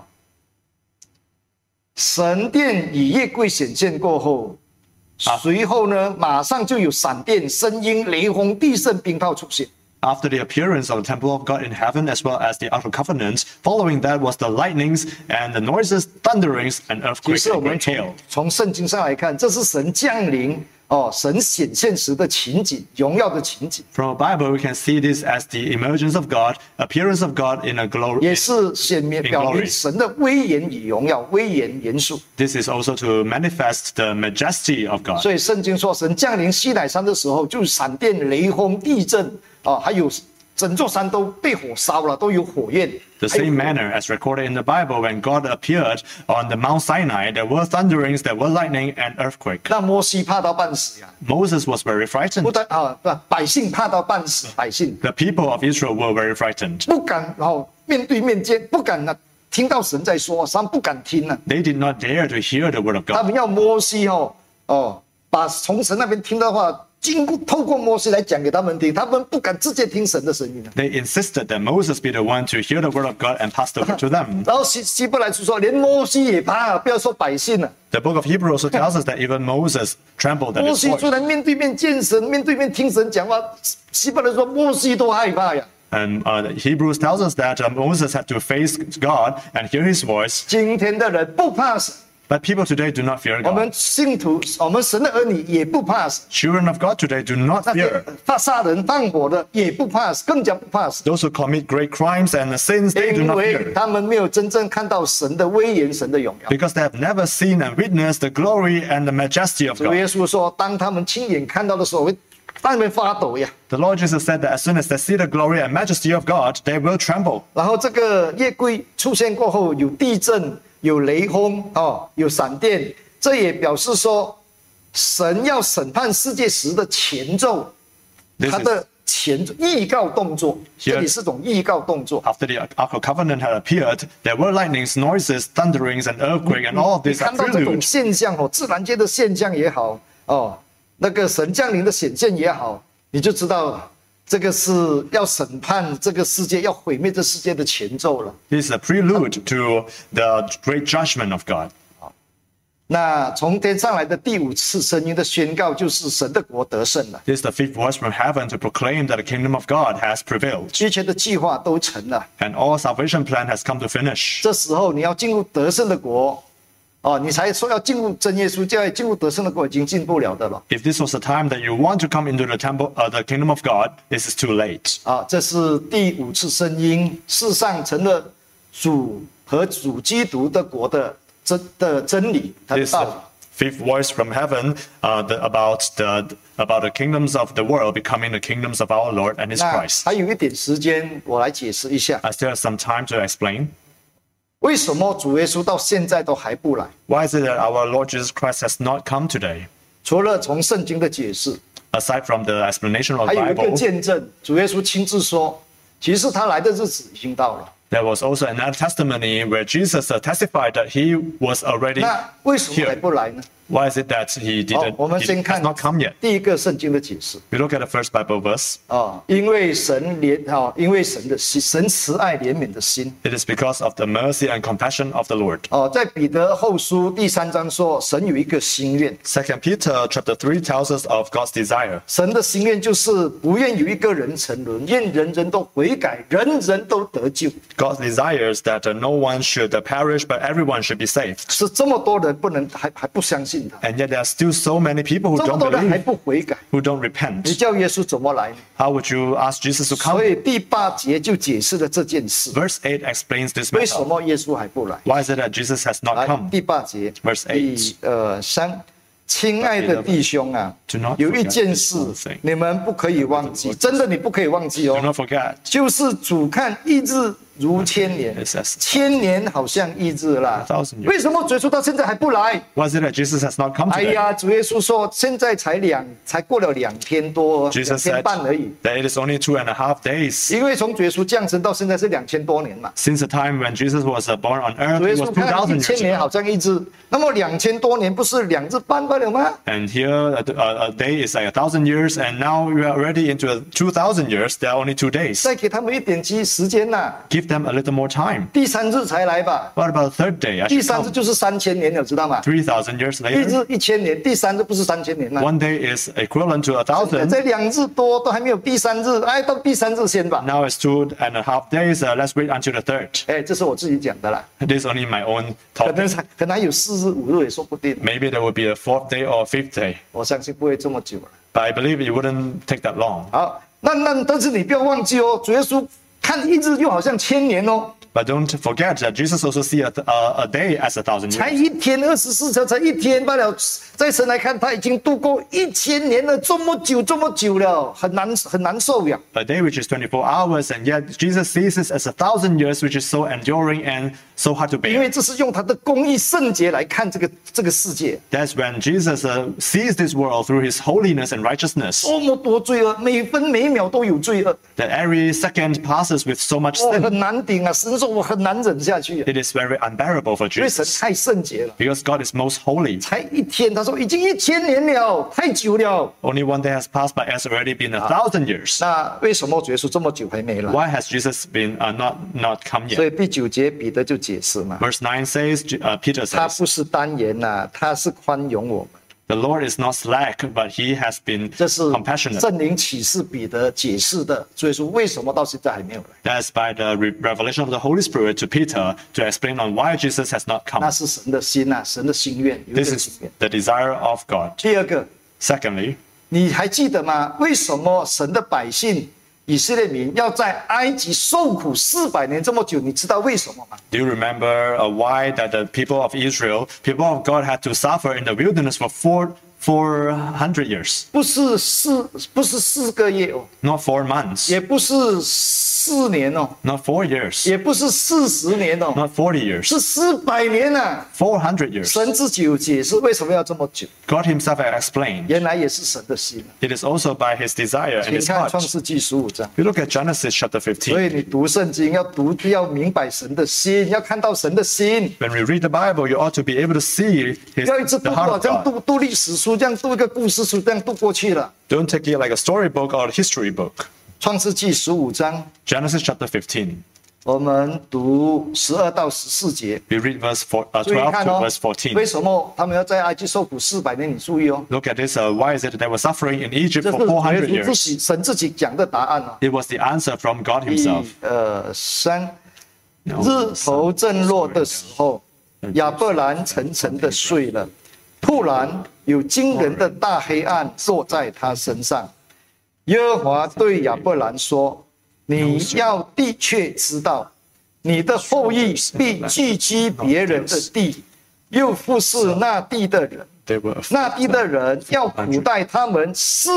神殿以夜柜显现过后，随后呢，马上就有闪电、声音、雷轰、地震、冰雹出现。 after the appearance of the temple of God in heaven as well as the Ark of Covenant, following that was the lightnings and the noises, thunderings, and 其 earthquakes 实我 and 们 great hail. 从圣经上来看，这是神降临神显现时的情景，荣耀的情景， From the Bible, we can see this as the emergence of God, appearance of God in a glory. 也是显明 in 表明 glory. 神的威严与荣耀，威严严肃。 This is also to manifest the majesty of God. 所以圣经说，神降临西乃山的时候，就闪电、雷轰、地震还有整座山都被火烧了，都有火焰。 The same manner as recorded in the Bible, when God appeared on the Mount Sinai, there were thunderings, there were lightning, and earthquake. 那摩西怕到半死呀， Moses was very 不 frightened. 但百姓怕到半死，百姓 The people of Israel were very frightened. 不敢面对面见，不敢听到神在说，他们不敢听啊， They did not dare to hear the word of 他 God. 们要摩西把从神那边听到话透过摩西来讲给他们听，他们不敢直接听神的声音啊。 They insisted that Moses be the one to hear the word of God and pass the word to them. 然后希伯来书说，连摩西也怕，不要说百姓了。 The book of Hebrews also tells us that even Moses trembled at 摩 his 西 voice. 虽然面对面见神，面对面听神讲话，希伯来说摩西都害怕呀。 And Hebrews tells us that Moses had to face God and hear his voice. 今天的人不怕神， But people today do not fear 我们 God. 信徒，我们神的儿女也不怕死， Children of God today do not 那些 fear. 怕杀人放火的也不怕死，更加不怕死， Those who commit great crimes and sins, they do 因 not 为 fear. 他们没有真正看到神的威严、神的荣耀。 Because they have never seen and witnessed the glory and the majesty of 主耶 God. 稣说，当他们亲眼看到的时候，会在那边发抖呀。 The Lord Jesus said that as soon as they see the glory and majesty of God, they will tremble. 然后这个夜柜出现过后，有地震、有雷轰哦，有闪电，这也表示说，神要审判世界时的前奏， This 他 is 的前预告动作， Here- 这里是种预告动作。 after the Ark of Covenant had appeared, there were lightnings, noises, thunderings, and earthquake, and all of 你 these are 看到这种 prelude. 现象哦，自然界的现象也好哦，那个神降临的显现也好，你就知道这个是要审判这个世界，要毁灭这世界的前奏了。 This is a prelude to the great judgment of God. 那从天上来的第五次声音的宣告，就是神的国得胜了， This is the fifth voice from heaven to proclaim that the kingdom of God has prevailed. 一切的计划都成了。 And all salvation plan has come to finish. 这时候你要进入得胜的国，哦，你才说要进入真耶稣教，要进入得胜的国，已经进不了的了。 If this was the time that you want to come into the temple, the kingdom of God, this is too late. 啊，这是第五次声音，世上成了主和主基督的国的真理，它的 This 道理。 fifth voice from heaven about the kingdoms of the world becoming the kingdoms of our Lord and His 那 Christ. 还有一点时间，我来解释一下， I still have some time to explain. 为什么主耶稣到现在都还不来？ Why is it that our Lord Jesus Christ has not come today? 除了从圣经的解释， Aside from the explanation of 还 the 有一个 Bible, 见证，主耶稣亲自说，其实他来的日子已经到了。 there was also another testimony where Jesus testified that He was already 那为什么还 here. 不来呢？ Why is it that He 好， didn't? 我们 He 先 has 看 not come yet. 第一个圣经的解释 We look at the first Bible verse. 啊，因为神慈爱怜悯的心。 It is because of the mercy and compassion of the Lord. 哦，在彼得后书第3章说，神有一个心愿， Second Peter chapter 3 tells us of God's desire. 神的心愿就是不愿有一个人沉沦，愿人人都悔改，人人都得救。 God desires that no one should perish, but everyone should be saved. 是这么多人还不相信他， And yet there are still so many people who 这么 don't 多人还 believe, 不悔改， who don't 你 repent. 叫耶稣怎么来呢？ How would you ask Jesus to 所 come? 以第8节就解释了这件事， Verse 8 explains this 为什 matter. 么耶稣还不来？ Why is it that Jesus has not 来， come? 第8节 Verse 8 第3，亲爱的弟兄啊 Do not， 有一 forget 件 this 事 one thing. 你们不可以忘记，真的你不可以忘记 Do 哦， not forget. 就是主看一日如千年 It says,， 千年好像一日啦 1,000 years.。 为什么主耶稣到现在还不来？ Why is it that Jesus has not come 哎 today? 呀，主耶稣说，现在才过了2天多，2 Jesus 天 said 半而已。 that it is only 2.5 days. 因为从主耶稣降生到现在是2000多年嘛。 Since the time when Jesus was born on earth, 主耶 it 稣 was 看 2,000 1000 years 年 ago. 好像一日，那么2000多年不是2日半罢了吗？ And here, a day is like 1,000 years, and now we are already into 2,000 years. There are only 2 days. 再给他们一点时间呐、 Give them a little more time. 第3日才来吧。 What about the third day? I 第 should 3日 come. 就是3000年了，知道吗？ 3,000 years 一 later. 日1000年，第3日不是3000年吗？ One day is equivalent to 1,000. 在2日多都还没有第3日，哎，到第3日先吧。 Now it's 2.5 days. Let's wait until the third. 哎，这是我自己讲的啦， This is only my own 可能 topic. 还有4日5日也说不定， Maybe there will be a fourth day or a fifth day. 我相信不会这么久了。 But I believe it wouldn't take that long. 好，但是你不要忘记哦，主耶稣看一日就好像1000年哦， But don't forget that Jesus also sees a day as 1,000 才 years. 1天24小时，才1天罢了。在神来看，他已经度过1000年了，这么久了，很难受呀。 A day which is 24 hours, and yet Jesus sees this as 1,000 years, which is so enduring and so hard to 因为 bear. 这是用他的公义圣洁来看这个世界， That's when Jesus sees this world through his holiness and righteousness. 这么多罪恶，每分每秒都有罪恶， That every second passes with so much 哦， sin. 很难顶啊！神说说我很难忍下去， It is very unbearable for 因为神 Jesus 太圣洁了。 because God is most holy. 才一天，他说已经1000年了，太久了。 Only one day has passed by. It's already been 1,000 years. 那为什么主耶稣这么久还没来？ Why has Jesus been not come 所 yet? 以第9节彼得就解释嘛， Verse 9 says, Peter 他 says, 不是单言呐、他是宽容我们。 the Lord is not slack, but he has been 这是 compassionate. 圣灵启示彼得解释的。主耶稣为什么到现在还没有来？ That's by the revelation of the Holy Spirit to Peter to explain on why Jesus has not 那 come. 是神的心呐、神的心愿，有一 This 个心 is 愿。 the desire of God. 第二个， Secondly, 你还记得吗？为什么神的百姓以色列民要在埃及受苦400年这么久？你知道为什么吗？ do you remember why that the people of Israel, people of God, had to suffer in the wilderness for 400 years? 不是4个月哦， Not 4 months, 也不是4年哦， not 4 years, 也不是40年哦， not 40 years, 是400年呐、 400 years. 神自己有解释为什么要这么久， God himself had explained. 原来也是神的心。 It is also by his desire and 请 his 看 heart. 创世纪15章。 We look at Genesis chapter 所 15. 以你读圣经要明白神的心，要看到神的心， When we read the Bible, you ought to be able to see 要一直 the 读 heart 好 of 像 God. 读历史书，这样读一个故事书，这样读过去了。 Don't take it like a storybook or a history book. 创世纪15章， Genesis chapter 15. 我们读12到14节。 We read verse 注意 12 看 to 哦 verse， 为 14. 什么他们要在埃及受苦400年？你注意哦， Look at this. Why is it that they were suffering in Egypt 这 for 是 400 耶稣自 years? 己神自己讲的答案哦。 It was the answer from God 1、 himself. 2、3，日头正落的时候，亚伯兰沉沉的睡了，突然有惊人的大黑暗落在他身上。耶和华对亚伯兰说：“你要的确知道，你的后裔必聚居别人的地，又服侍那地的人。 They were 那地的人要苦待他们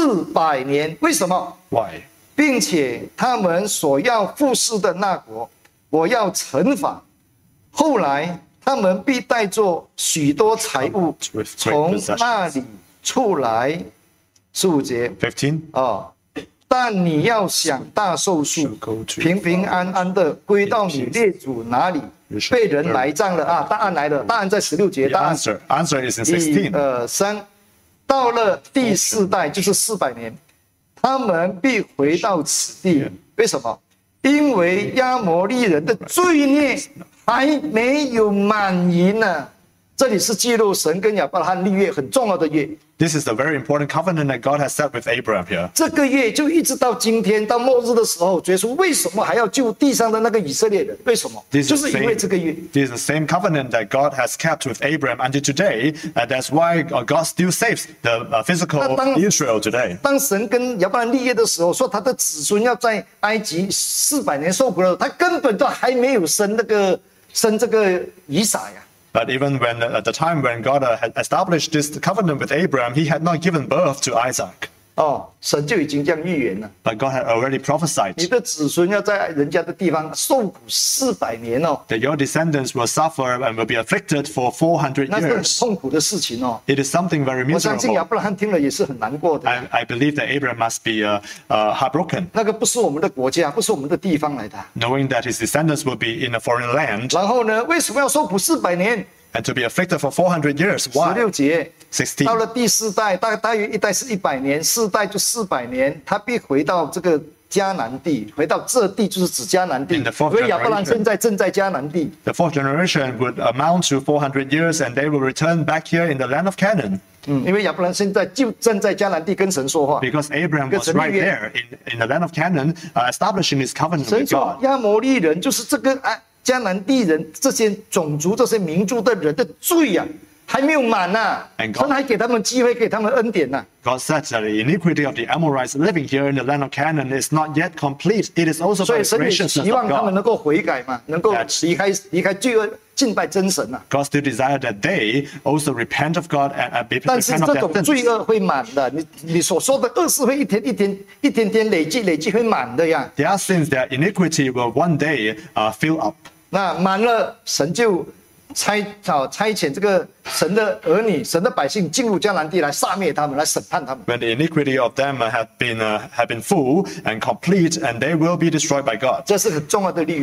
400年。为什么？ why? 并且他们所要服侍的那国，我要惩罚。后来他们必带着许多财物从那里出来。15节 15. 哦，但你要想大寿数，平平安安的归到你列祖那里，被人埋葬了啊！答案来了，答案在16节。 The 答案 answer is in 1、 16. 2、3，到了第4代，就是400年，他们必回到此地。为什么？因为亚摩利人的罪孽还没有满盈呢。这里是记录神跟亚伯拉罕立约很重要的约。 This is the very important covenant that God has set with Abraham here. 这个月就一直到今天，到末日的时候，耶稣为什么还要救地上的那个以色列人？为什么？ This 就 is 是 the 因为这个月。 this is the same covenant that God has kept with Abraham until today, and that's why God still saves the physical Israel today. 当神跟亚伯拉罕立约的时候，说他的子孙要在埃及400年受苦了，他根本都还没有生这个以撒呀。 But even when at the time when God had established this covenant with Abraham, he had not given birth to Isaac. 哦，神就已经这样预言了， But God had already 你 prophesied 的子孙要在人家的地方受苦400年哦， that your descendants will suffer and will be afflicted for 400 那是很 years. 痛苦的事情哦。 It is something very 我相信亚 miserable. 伯拉罕听了也是很难过的。 I believe that Abraham must be heartbroken, 那个不是我们的国家，不是我们的地方来的。 knowing that his descendants will be in a foreign land 然后呢，为什么要受苦400年？ and to be afflicted for 400 years. Why? 16节， 16. 到了第4代，大约一代是100年，4代就400年，他必回到这个迦南地，回到这地就是指迦南地， In the fourth 所以亚伯兰 generation 现在正在迦南地。 The fourth generation would amount to 400 years, and they will return back here in the land of Canaan. 因为亚伯兰现在就正在迦南地跟神说话。 Because Abraham was Because right we- there in the land of Canaan, establishing his covenant 神 with 说 God. 亚摩利人就是这个迦南地人这些种族、这些民族的人的罪呀、还没有满呐、 And God- 神还给他们机会，给他们恩典呐、 God said that the iniquity of the Amorites living here in the land of Canaan is not yet complete. It is also 所 by 以 the 神也 graciousness 希 of 望他们 God. 能够悔改嘛，能够 Yes. 离开罪恶，敬拜真神呐、 God still desired that they also repent of God and be 但是 repent 这 of 种 their 罪 sins. 恶会满的，你所说的恶事会一天天累积会满的呀。 Their sins, their iniquity will one day fill up. 那满了，神就差遣这个神的儿女、神的百姓进入迦南地来杀灭他们，来审判他们。 When the iniquity of them have been full and complete, and they will be destroyed by God. 这是很重要的立约了。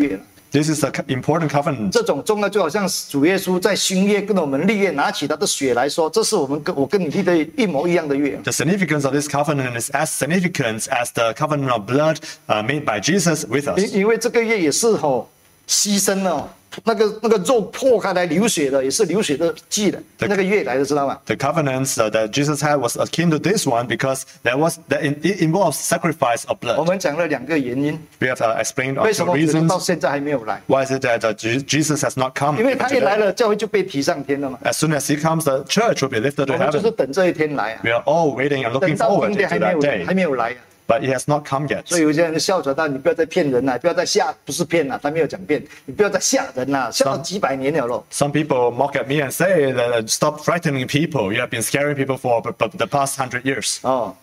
This is an important covenant. 这种重要就好像主耶稣在新约跟我们立约，拿起他的血来说，这是我跟你立的一模一样的约。 The significance of this covenant is as significant as the covenant of blood made by Jesus with us. 因为这个约也是牺牲了。那个肉破开来流血的，也是流血的祭的，那个月来的，知道吗？ The covenants that Jesus had was akin to this one because it involves sacrifice of 我 blood. 们讲了2个原因， We have explained 为什 two 么耶稣到 reasons. 现在还没有来？ Why is it that Jesus has not come? 因为他一 today? 来了，教会就被提上天了嘛。 As soon as he comes, the church will be lifted to 我们就是 heaven. 等这一天来啊， We are all waiting and 等 looking 到 forward 今天 to that day. 还没有来啊。 But it has not come yet. 所以有些人就笑传道，你不要再骗人了，不要再不是骗了，他没有讲骗，你不要再吓人了，吓到几百年了咯。 Some people mock at me and say that stop frightening people. You have been scaring people for the past 100 years.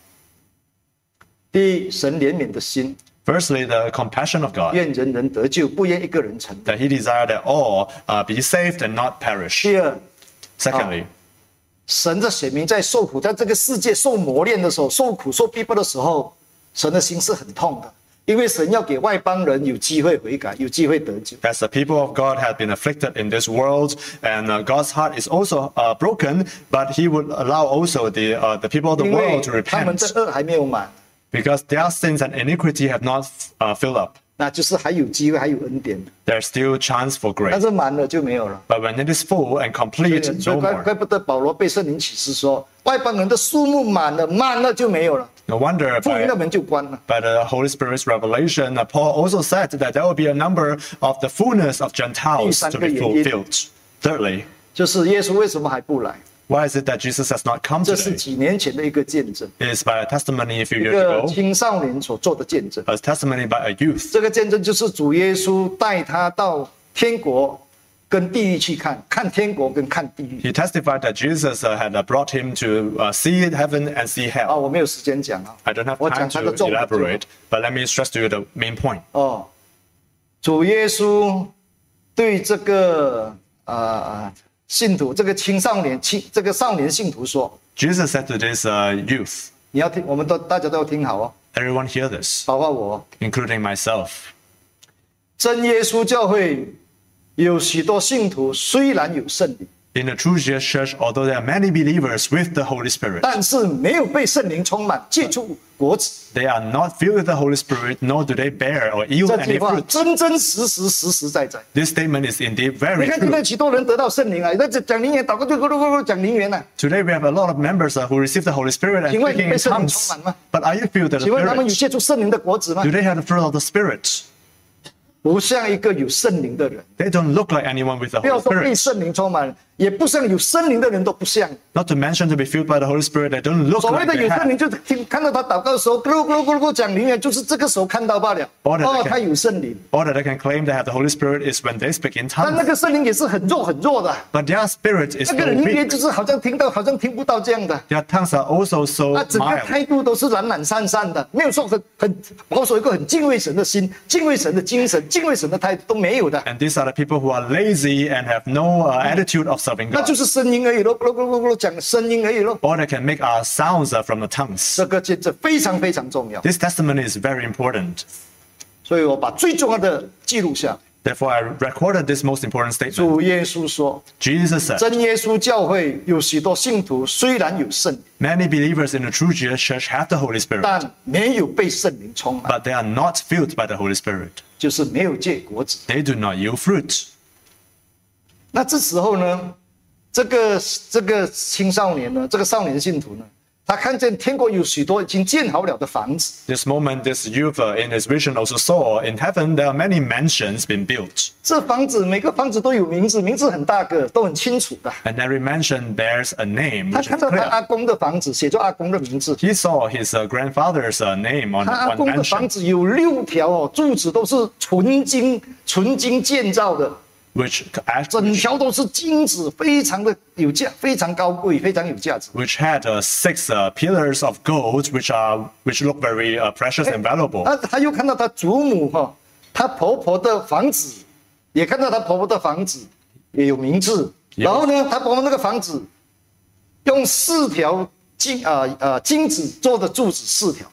第一，神怜悯的心， Firstly, the compassion of God, 愿人人得救，不愿一个人沉沦。 that he desired that all be saved and not perish. 第二， Secondly, 神的选民在受苦，在这个世界受磨练的时候，受苦受逼迫的时候，神的心是很痛的，因为神要给外邦人有机会悔改，有机会得救。 as the people of God have been afflicted in this world, and God's heart is also broken, but he would allow also the people of the 因为 world to 他们 repent 的恶还没有满， because their sins and iniquity have not filled up. 那就是还有机会，还有恩典的。 There's still chance for 但 grace. 是满了就没有了。 But when it is full and complete, 所以 no 怪 more. 不得保罗被圣灵启示说，外邦人的数目满了就没有了， No wonder 福音的 by 门就关了。 the Holy Spirit's revelation, Paul also said that there will be a number of the fullness of Gentiles to be fulfilled. Thirdly, 就是耶稣为什么还不来？ why is it that Jesus has not come 这是 today? 几年前的一个见证， It is by a testimony a few 一 years 个 ago, 青少年所做的见证。 a testimony by a youth. 这个见证就是主耶稣带他到天国跟地狱去看天国跟看地狱。 He testified that Jesus had brought him to see heaven and see hell. 我没有时间讲啊。 I don't have 我 time 讲他 to 的重点就好。 elaborate, but let me stress to you the main point. 主耶稣对这个信徒，这个这个少年信徒说 Jesus said to this youth,：“ 你要听，大家都要听好哦， everyone hear this, 包括我。 including myself. 真耶稣教会有许多信徒，虽然有圣灵， In the true Jesus church, although there are many believers with the Holy Spirit, 但是没有被圣灵充满，结出果子。 they are not filled with the Holy Spirit, nor do they bear or yield 这 any 句话 fruit. 真真实实、实实在在。 This statement is indeed 你 very 看，今 true. 天许多人得到圣灵啊，那讲灵言，祷告就讲灵言了。 Today we have a lot of members who receive the Holy Spirit and 请问你 speaking 被 in 圣灵 tongues. 充满吗？ But are you filled with the 请问他们有 Spirit? 结出圣灵的果子吗 Do？they have the fruit of the Spirit? 不像一个有圣灵的人， They don't look like anyone with the 不要 Holy 说被 Spirit. 圣灵充满，也不像有圣灵的人都不像。 Not to mention to be filled by the Holy Spirit, they don't look 所谓 like 的 they 有圣 have. 灵，就是看到他祷告的时候，咕噜咕噜咕噜咕噜讲灵言，就是这个时候看到罢了。 他有圣灵， Or that they can claim they have the Holy Spirit is when they speak in 但那 tongues. 个圣灵也是很弱的， But their spirit is 那个 so 人灵言 weak. 就是好像听到，好像听不到这样的。 Their tongues are also so 整个 mild. 态度都是懒懒散散的，没有说很保守一个很敬畏神的心、敬畏神的精神、敬畏神的态度都没有的， And these are the people who are lazy and have no attitude of serving 那 God. 就是声音而已咯，咕噜咕噜咕噜讲声音而已咯。 Or they can make sounds from the tongues. 这个见证非常非常重要， This testimony is very important. 所以我把最重要的记录下。 Therefore, I recorded this most important statement. 主耶稣说， Jesus said, 真耶稣教会有许多信徒，虽然有圣灵， many believers in the true Jesus church have the Holy Spirit, 但没有被圣灵充满， but they are not filled by the Holy Spirit. 就是没有结果子。 They do not yield fruit. 那这时候呢，这个青少年呢，这个少年信徒呢，他看见天国有许多已经建好了的房子。 This moment, this youth in his vision also saw in heaven there are many mansions being built. 这房子每个房子都有名字，名字很大个，都很清楚的。 And every mansion bears a name, 他 which 看 is 到他 clear. 阿公的房子，写着阿公的名字。 He saw his grandfather's name on 他阿 one 公的房 mansion, 子有6条柱子都是纯金建造的， which 整条都是金子，非常的有价，非常高贵，非常有价值。 had 6 pillars of gold, which look very precious and valuable. 他又看到他祖母他婆婆的房子，也看到他婆婆的房子也有名字。然后呢，他婆婆那个房子用4条金子做的柱子4条，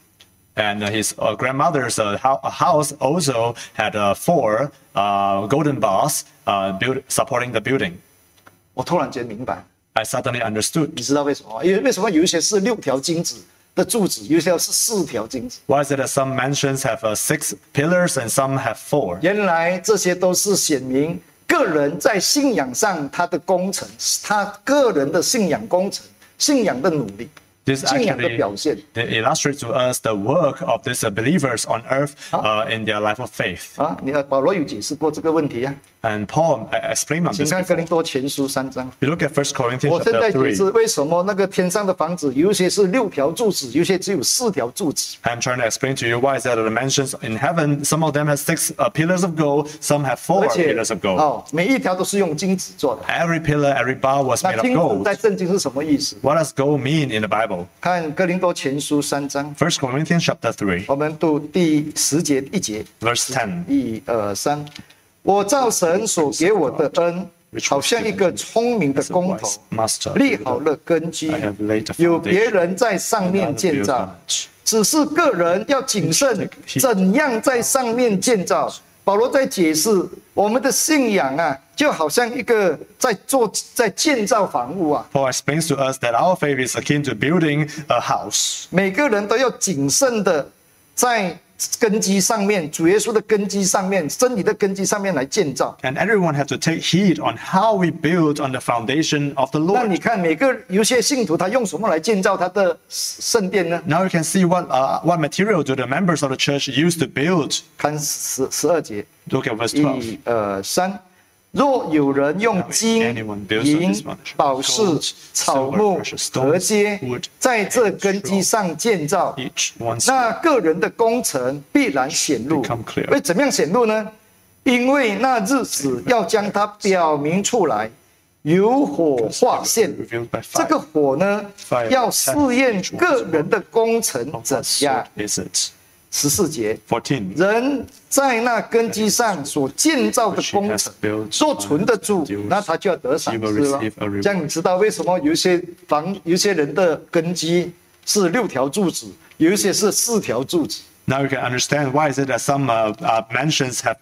And his grandmother's house also had 4 golden bars supporting the building. 我突然间明白， I suddenly understood. 你知道为什么吗？因为为什么有一些是6条金子的柱子，有一些是4条金子？ Why is it that some mansions have 6 pillars and some have 4? 原来这些都是显明个人在信仰上他的工程，他个人的信仰工程、信仰的努力。 This 信仰的 actually 表现 illustrates to us the work of these believers on earth in their life of faith. 啊，保罗有解释过这个问题啊。 And Paul explained on 请 this 看哥 before. 林多前书3章。 We look at 1 Corinthians 我现在 chapter 解释 3. 为什么那个天上的房子，有些是6条柱子，有些只有4条柱子。 I'm trying to explain to you why is that the mansions in heaven, some of them have 6 pillars of gold, some have 4 而且 pillars of gold. 每一条都是用金子做的。 Every pillar, every bar was 那 made of 金子 gold. 在圣经是什么意思？ What does gold mean in the Bible? 看哥林多前书3章， 1 Corinthians chapter 3, 我们读第10节1节。 verse 10. 1、2、3，我照神所给我的恩，好像一个聪明的工头， Master, 立好了根基 I have laid a， 有别 foundation. 人在上面建造，只是个人要谨慎，怎样在上面建造。保罗在解释我们的信仰啊，就好像一个在建造房屋啊， Paul explains to us that our faith is akin to building a house. 每个人都要谨慎的在根基上面，主耶稣的根基上面，真理的根基上面来建造。 And everyone has to take heed on how we build on the foundation of the 那你 Lord. 看有些信徒他用什么来建造他的圣殿呢？ Now you can see what material do the members of the church use to build. 看12节， Look at verse 12. 1、2、3。若有人用金、银、宝石、草木、禾秸，在这根基上建造， Each one's 那个人的工程必然显露。为怎么样显露呢？因为那日子要将它表明出来，有火化现。 revealed by 这 fire. 个火呢，要试验个人的工程怎 What 样。 sort is it? 14节， 14. 人在那根基上所建造的工程，若存得住，那他就要得赏赐了。这样你知道为什么有一些人的根基是6条柱子，有一些是4条柱子。 Now you can understand why is it that some mansions have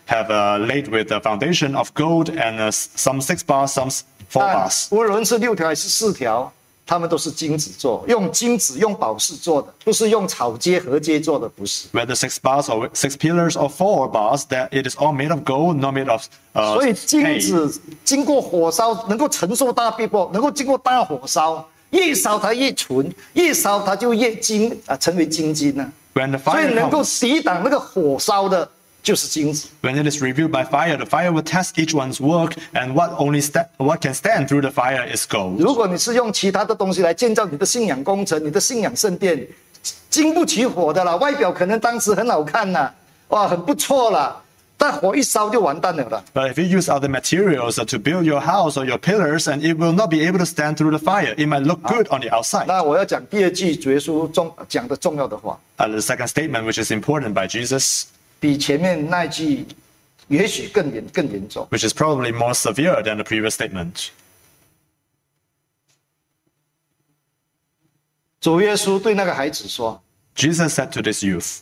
laid with the foundation of gold and some 6 bars, some 4 bars. 无论是6条还是4条，他们都是金子做，用金子、用宝石做的，不是用草秸、禾秸做的，不是。 Whether 6 bars or 6 pillars or 4 bars, that it is all made of gold, not made of 所以金 hay. 子经过火烧，能够承受大逼迫，能够经过大火烧，越烧它越纯，越烧它就越金成为金金呢。 When the 所以 fire 能够 comes, 抵挡那个火烧的，就是金子。 when it is revealed by fire, the fire will test each one's work, and what can stand through the fire is gold. 如果你是用其他的东西来建造你的信仰工程、你的信仰圣殿，经不起火的啦。外表可能当时很好看呐，哇，很不错啦，但火一烧就完蛋了啦。 But if you use other materials to build your house or your pillars, and it will not be able to stand through the fire. It might look good on the outside. 那我要讲第2句主耶稣讲的重要的话， The second statement, which is important by Jesus, 比前面那句也许更严重。 which is probably more severe than the previous statement. 主耶稣对那个孩子说 Jesus said to this youth,：“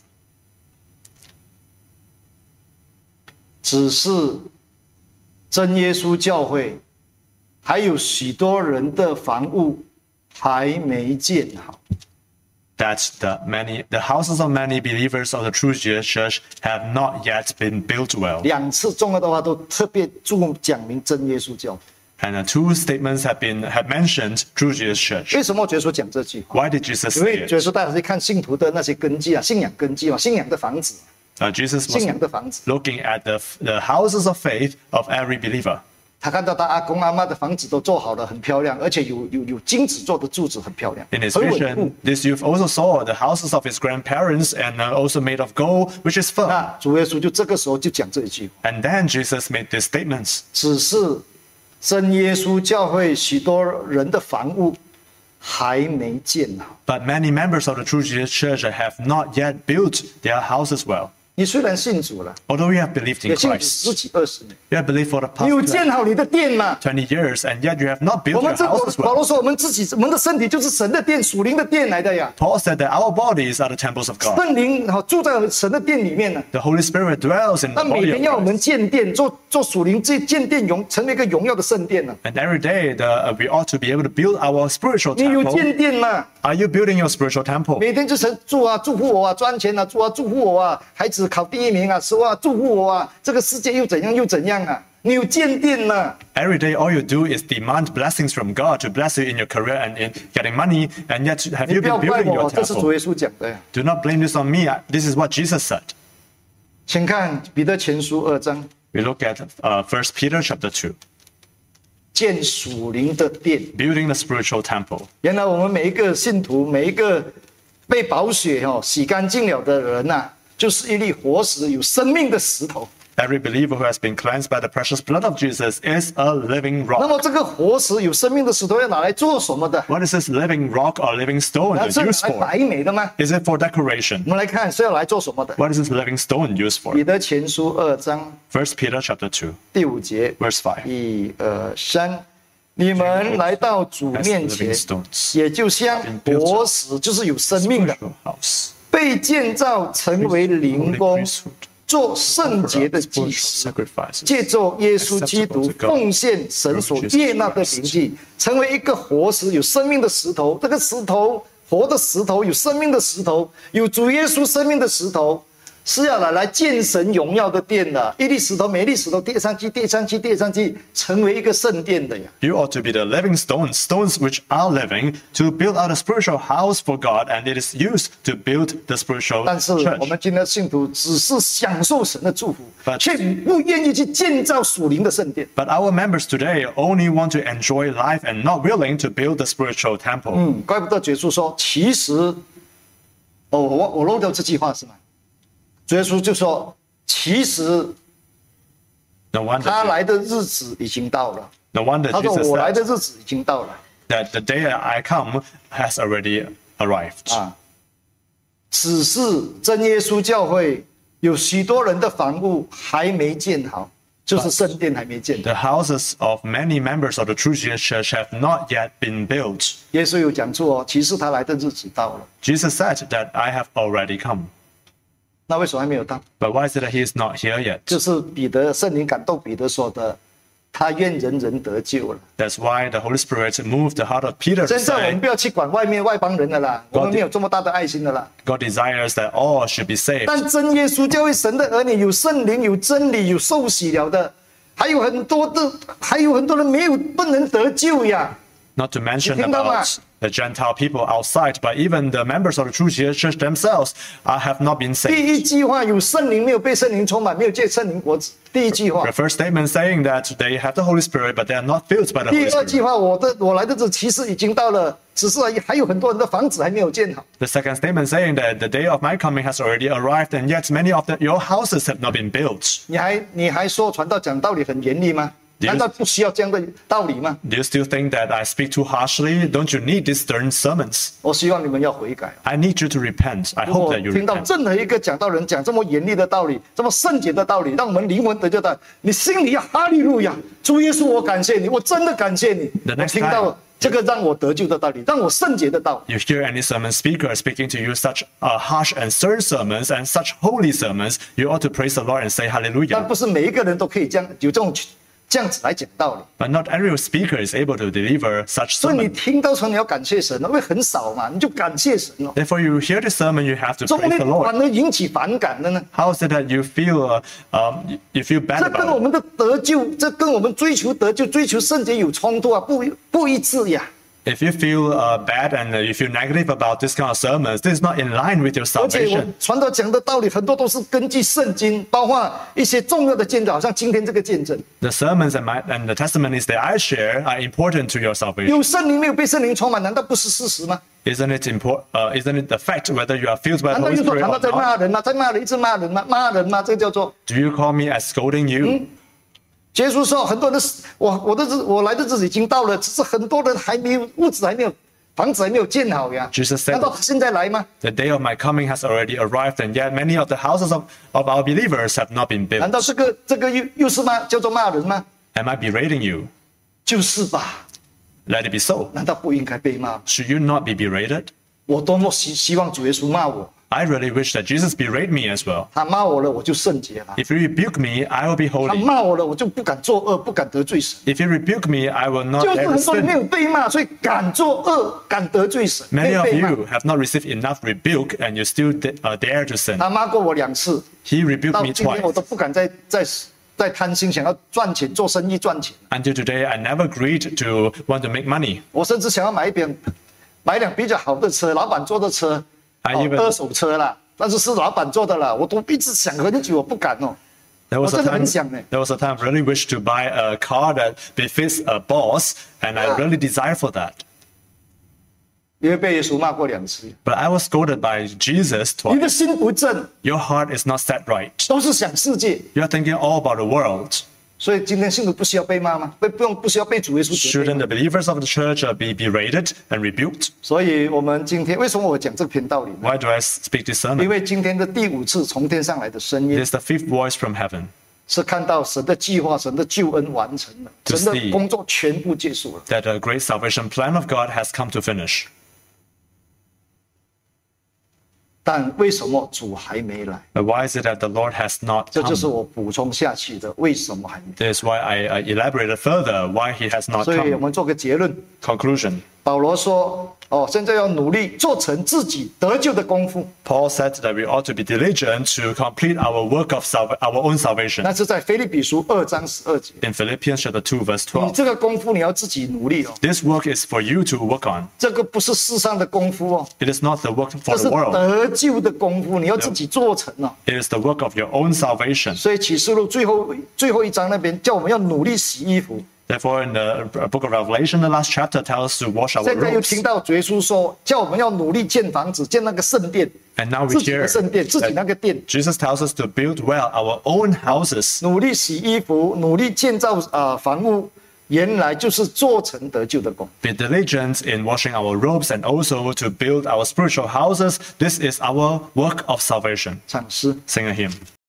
只是真耶稣教会还有许多人的房屋还没建好。” that the houses of many believers of the true Jesus Church have not yet been built well. 2次重要的话都特别讲明真耶稣教会。 And 2 statements have mentioned true Jesus Church. 为什么主耶稣讲这句话？ Why did Jesus 因 say 为主耶 it? 稣带他去看信徒的那些根基啊，信仰根基嘛，信仰的房子， Jesus 信仰 was 的房子。 looking at the houses of faith of every believer. 他看到他阿公阿妈的房子都做好了，很漂亮，而且有金子做的柱子，很漂亮， In his 很稳固 vision,。this youth also saw the houses of his grandparents and also made of gold, which is firm. 那主耶稣就这个时候就讲这一句话： And then Jesus made these statements. 只是真耶稣教会许多人的房屋还没建好。 But many members of the true Jesus Church have not yet built their houses well. 你虽然信主了， Although we have believed 也 in 信主 Christ, 10几20年， you have believed for the 你有 past 建好你的殿吗？ 20 years, and yet you have not 我 built 们 your 这 house as 保 well. 罗说，我们的身体就是神的殿，属灵的殿来的呀。 Paul said that our bodies are the temples of God. 圣灵住在神的殿里面呢。 The Holy Spirit dwells in 那 the 每 body 天 of 要我 Christ. 们建殿，做属灵建殿成为一个荣耀的圣殿呢。 And every day, we ought to be able to build our spiritual 你有 temple. 建殿吗？ Are you building your spiritual temple? 每天就神祝福我啊，赚钱啊，祝福我啊，孩子考第1名啊，说啊祝福我啊，这个世界又怎样啊？你有建殿吗？ Every day, all you do is demand blessings from God to bless you in your career and in getting money. And yet, have 你 you 不要 been 怪 building 我， your 这是主 temple? 耶稣讲的呀。 Do not blame this on me. This is what Jesus said. 请看彼得前书2章， We look at 1 Peter chapter 2, 建属灵的殿。 building the spiritual temple. 原来我们每一个信徒，每一个被宝血洗干净了的人呐、就是一粒活石，有生命的石头。 Every believer who has been cleansed by the precious blood of Jesus is a living 那 rock. 么这个活石有生命的石头要拿来做什么的？ What is this living rock or living stone 是拿 used 来 for? 摆美的吗？ Is it for decoration? 我们来看是要来做什么的。 What is this living stone used for? 彼得前书2章 1 Peter chapter 2, 第5节， verse 5. 1、2、3，你们来到主面前 As living，stones, 也就像活石，就是有生命的， spiritual house, 被建造成为灵 holy 宫， priesthood, 做圣洁的祭 spiritual 司。 sacrifices. 借着耶稣基督奉献神所悦纳的灵祭，成为一个活石，有生命的石头。这个石头，活的石头，有生命的石头，有主耶稣生命的石头，是要来建神荣耀的殿的。一粒石头，每一粒石头叠上去，叠上去，叠上去，成为一个圣殿的呀。 You ought to be the living stones, stones which are living, to build out a spiritual house for God, and it is used to build the spiritual 但是我 church. 们今天的信徒只是享受神的祝福， But- 却不愿意去建造属灵的圣殿。 But our members today only want to enjoy life and not willing to build the spiritual temple. 怪不得主耶稣说，其实，我漏掉这句话是吗？主耶稣就说，其实 No 他 wonder, 来的日子已经到了。 no wonder 他说 Jesus 我来的 said 日子已经到了 that the day I come has already arrived. 啊！只是真耶稣教会有许多人的房屋还没建好，就是圣殿还没建好。 The houses of many members of the true Jesus Church have not yet been built. 耶稣有讲出其实他来的日子到了。 Jesus said that I have already come. 那为什么还没有到？ But why is it that he is not here yet? 就是彼得圣灵感动彼得说的，他愿人人得救了。 That's why the Holy Spirit moved the heart of Peter to 现在我 say, 们不要去管外邦人的啦，我们没有这么大的爱心的啦。 God desires that all should be saved. 但真耶稣教会神的儿女有圣灵、有真理、有受洗了的，还有很多人不能得救呀。 Not to mention 你听到吗？ about the Gentile people outside, but even the members of the true Jesus Church themselves have not been 第 saved. 一句话有圣灵，没有被圣灵充满，没有借圣灵果子。第一句话 The，first statement saying that they have the Holy Spirit, but they are not filled by the 第 Holy 二句 Spirit. 话，我来的这其实已经到了，只是还有很多人的房子还没有建好。 The second statement saying that the day of my coming has already arrived, and yet many of your houses have not been built. 你还说传道讲道理很严厉吗？ Yes. 难道不需要这样的道理吗？ Do you still think that I speak too harshly? Don't you need these stern sermons? 我希望你们要悔改。 I need you to repent. I 如 hope 果 that you 听到 repent. 任何一个讲道人讲这么严厉的道理，这么圣洁的道理，让我们灵魂得救的，你心里要哈利路亚，主耶稣，我感谢你，我真的感谢你。 The 我 next 听到这个让我得救的道理，让我圣洁的道理。 You hear any sermon speaker speaking to you such harsh and stern sermons and such holy sermons, you ought to praise the Lord and say 但 hallelujah. 不是每一个人都可以有这样子来讲道理。 But not every speaker is able to deliver such 所以你 sermon. 听到说你要感谢神，因为很少嘛，你就感谢神哦。 Therefore, you hear the sermon, you have to 怎么 praise 你 the Lord. 反而引起反感的呢？ How is it that you feel bad 这跟 about 我 it? 们的得救，这跟我们追求得救、追求圣洁有冲突啊，不一致呀。 If you feel bad and you feel negative about this kind of sermons, this is not in line with your 而且我 salvation. 传道讲的道理很多都是根据圣经，包括一些重要的见证，好像今天这个见证， The sermons and the testimonies that I share are important to your salvation. 有圣灵没有被圣灵充满，难道不是事实吗？ Isn't it the fact whether you are filled by 难 the 道 Holy 又说 Spirit 传道 or 在 not? 骂人吗？在骂人，一直骂人吗？骂人吗？这个叫做 Do you call me as scolding you? 耶稣说，很多人我来的日子已经到了，只是很多人还没有物质还没有房子还没有建好呀。 Jesus said 难道他现在来吗？ The day of my coming has already arrived, and yet many of the houses of our believers have not been 难 built. 道这个又是叫做骂人吗？ Am I berating you? 就是吧。 Let it be so. 难道不应该被骂？ Should you not be berated? 我多么希望主耶稣骂我， I really wish that Jesus berate me as well. 他骂我了，我就圣洁了； If you rebuke me, I will be 他 holy. 骂我了，我就不敢作恶，不敢得罪神。 If you rebuke me, I will not 就是 dare to 很多人没 sin. 有被骂，所以敢作恶，敢得罪神。 Many 没 of 被骂 you have not received enough rebuke, and you still dare to sin. 他骂过我2次， He rebuked 到 me 今天我 twice. 都不敢再贪心，想要赚钱做生意赚钱。 Until today, I never agreed to want to make money. 我甚至想要买辆比较好的车，老板坐的车， I even- 二手车啦，但是是老板坐的啦，我都一直想很久，我不敢哦。 There was a 我真的很 time. 想呢。 There was a time I really wished to buy a car that befits a boss, and I really desired for that. 因为被耶稣骂过2次， But I was scolded by Jesus 你 twice. 的心不正， Your heart is not set right. 都是想世界， You're thinking all about the world. 所以今天信徒不需要被骂吗？不需要被主耶稣责备吗。 Shouldn't the believers of the church be berated and rebuked? 所以我们今天为什么我讲这篇道理呢？ Why do I speak this 因 sermon? 为今天的第5次从天上来的声 It 音， is the fifth voice from heaven 是看到神的计划、神的救恩完成了， To 神的 see 工作全部结束了。 that the great salvation plan of God has come to finish. 但为什么主还没来？ But why is it that the Lord has not 这就是 come? 我补充下去的，为什么还没？ This is why I elaborated further why he has not 所以我 come. 们做个结论。 Conclusion. 保罗说：“哦，现在要努力做成自己得救的功夫。 Paul said that we ought to be diligent to complete our work of our own salvation. 那是在腓立比书2章12节。 In Philippians chapter 2 verse 你 12. 这个功夫你要自己努力哦， This work is for you to work on. 这个不是世上的功夫哦， It is not the work 这 for 是 the world. 得救的功夫，你要自己做成哦。 It is the work of your own salvation. 所以启示录最后一章那边叫我们要努力洗衣服。 Therefore, in the book of Revelation, the last chapter tells us to wash our 现在又 robes. 听到主耶稣说，叫我们要努力建房子，建那个圣殿， And now we 自己的 hear 圣殿，自己那个殿， Jesus tells us to build well our own houses. 努力洗衣服，努力建造房屋，原来就是做成得救的功。 Be diligent in washing our robes and also to build our spiritual houses. This is our work of salvation. 唱诗。 Sing a hymn.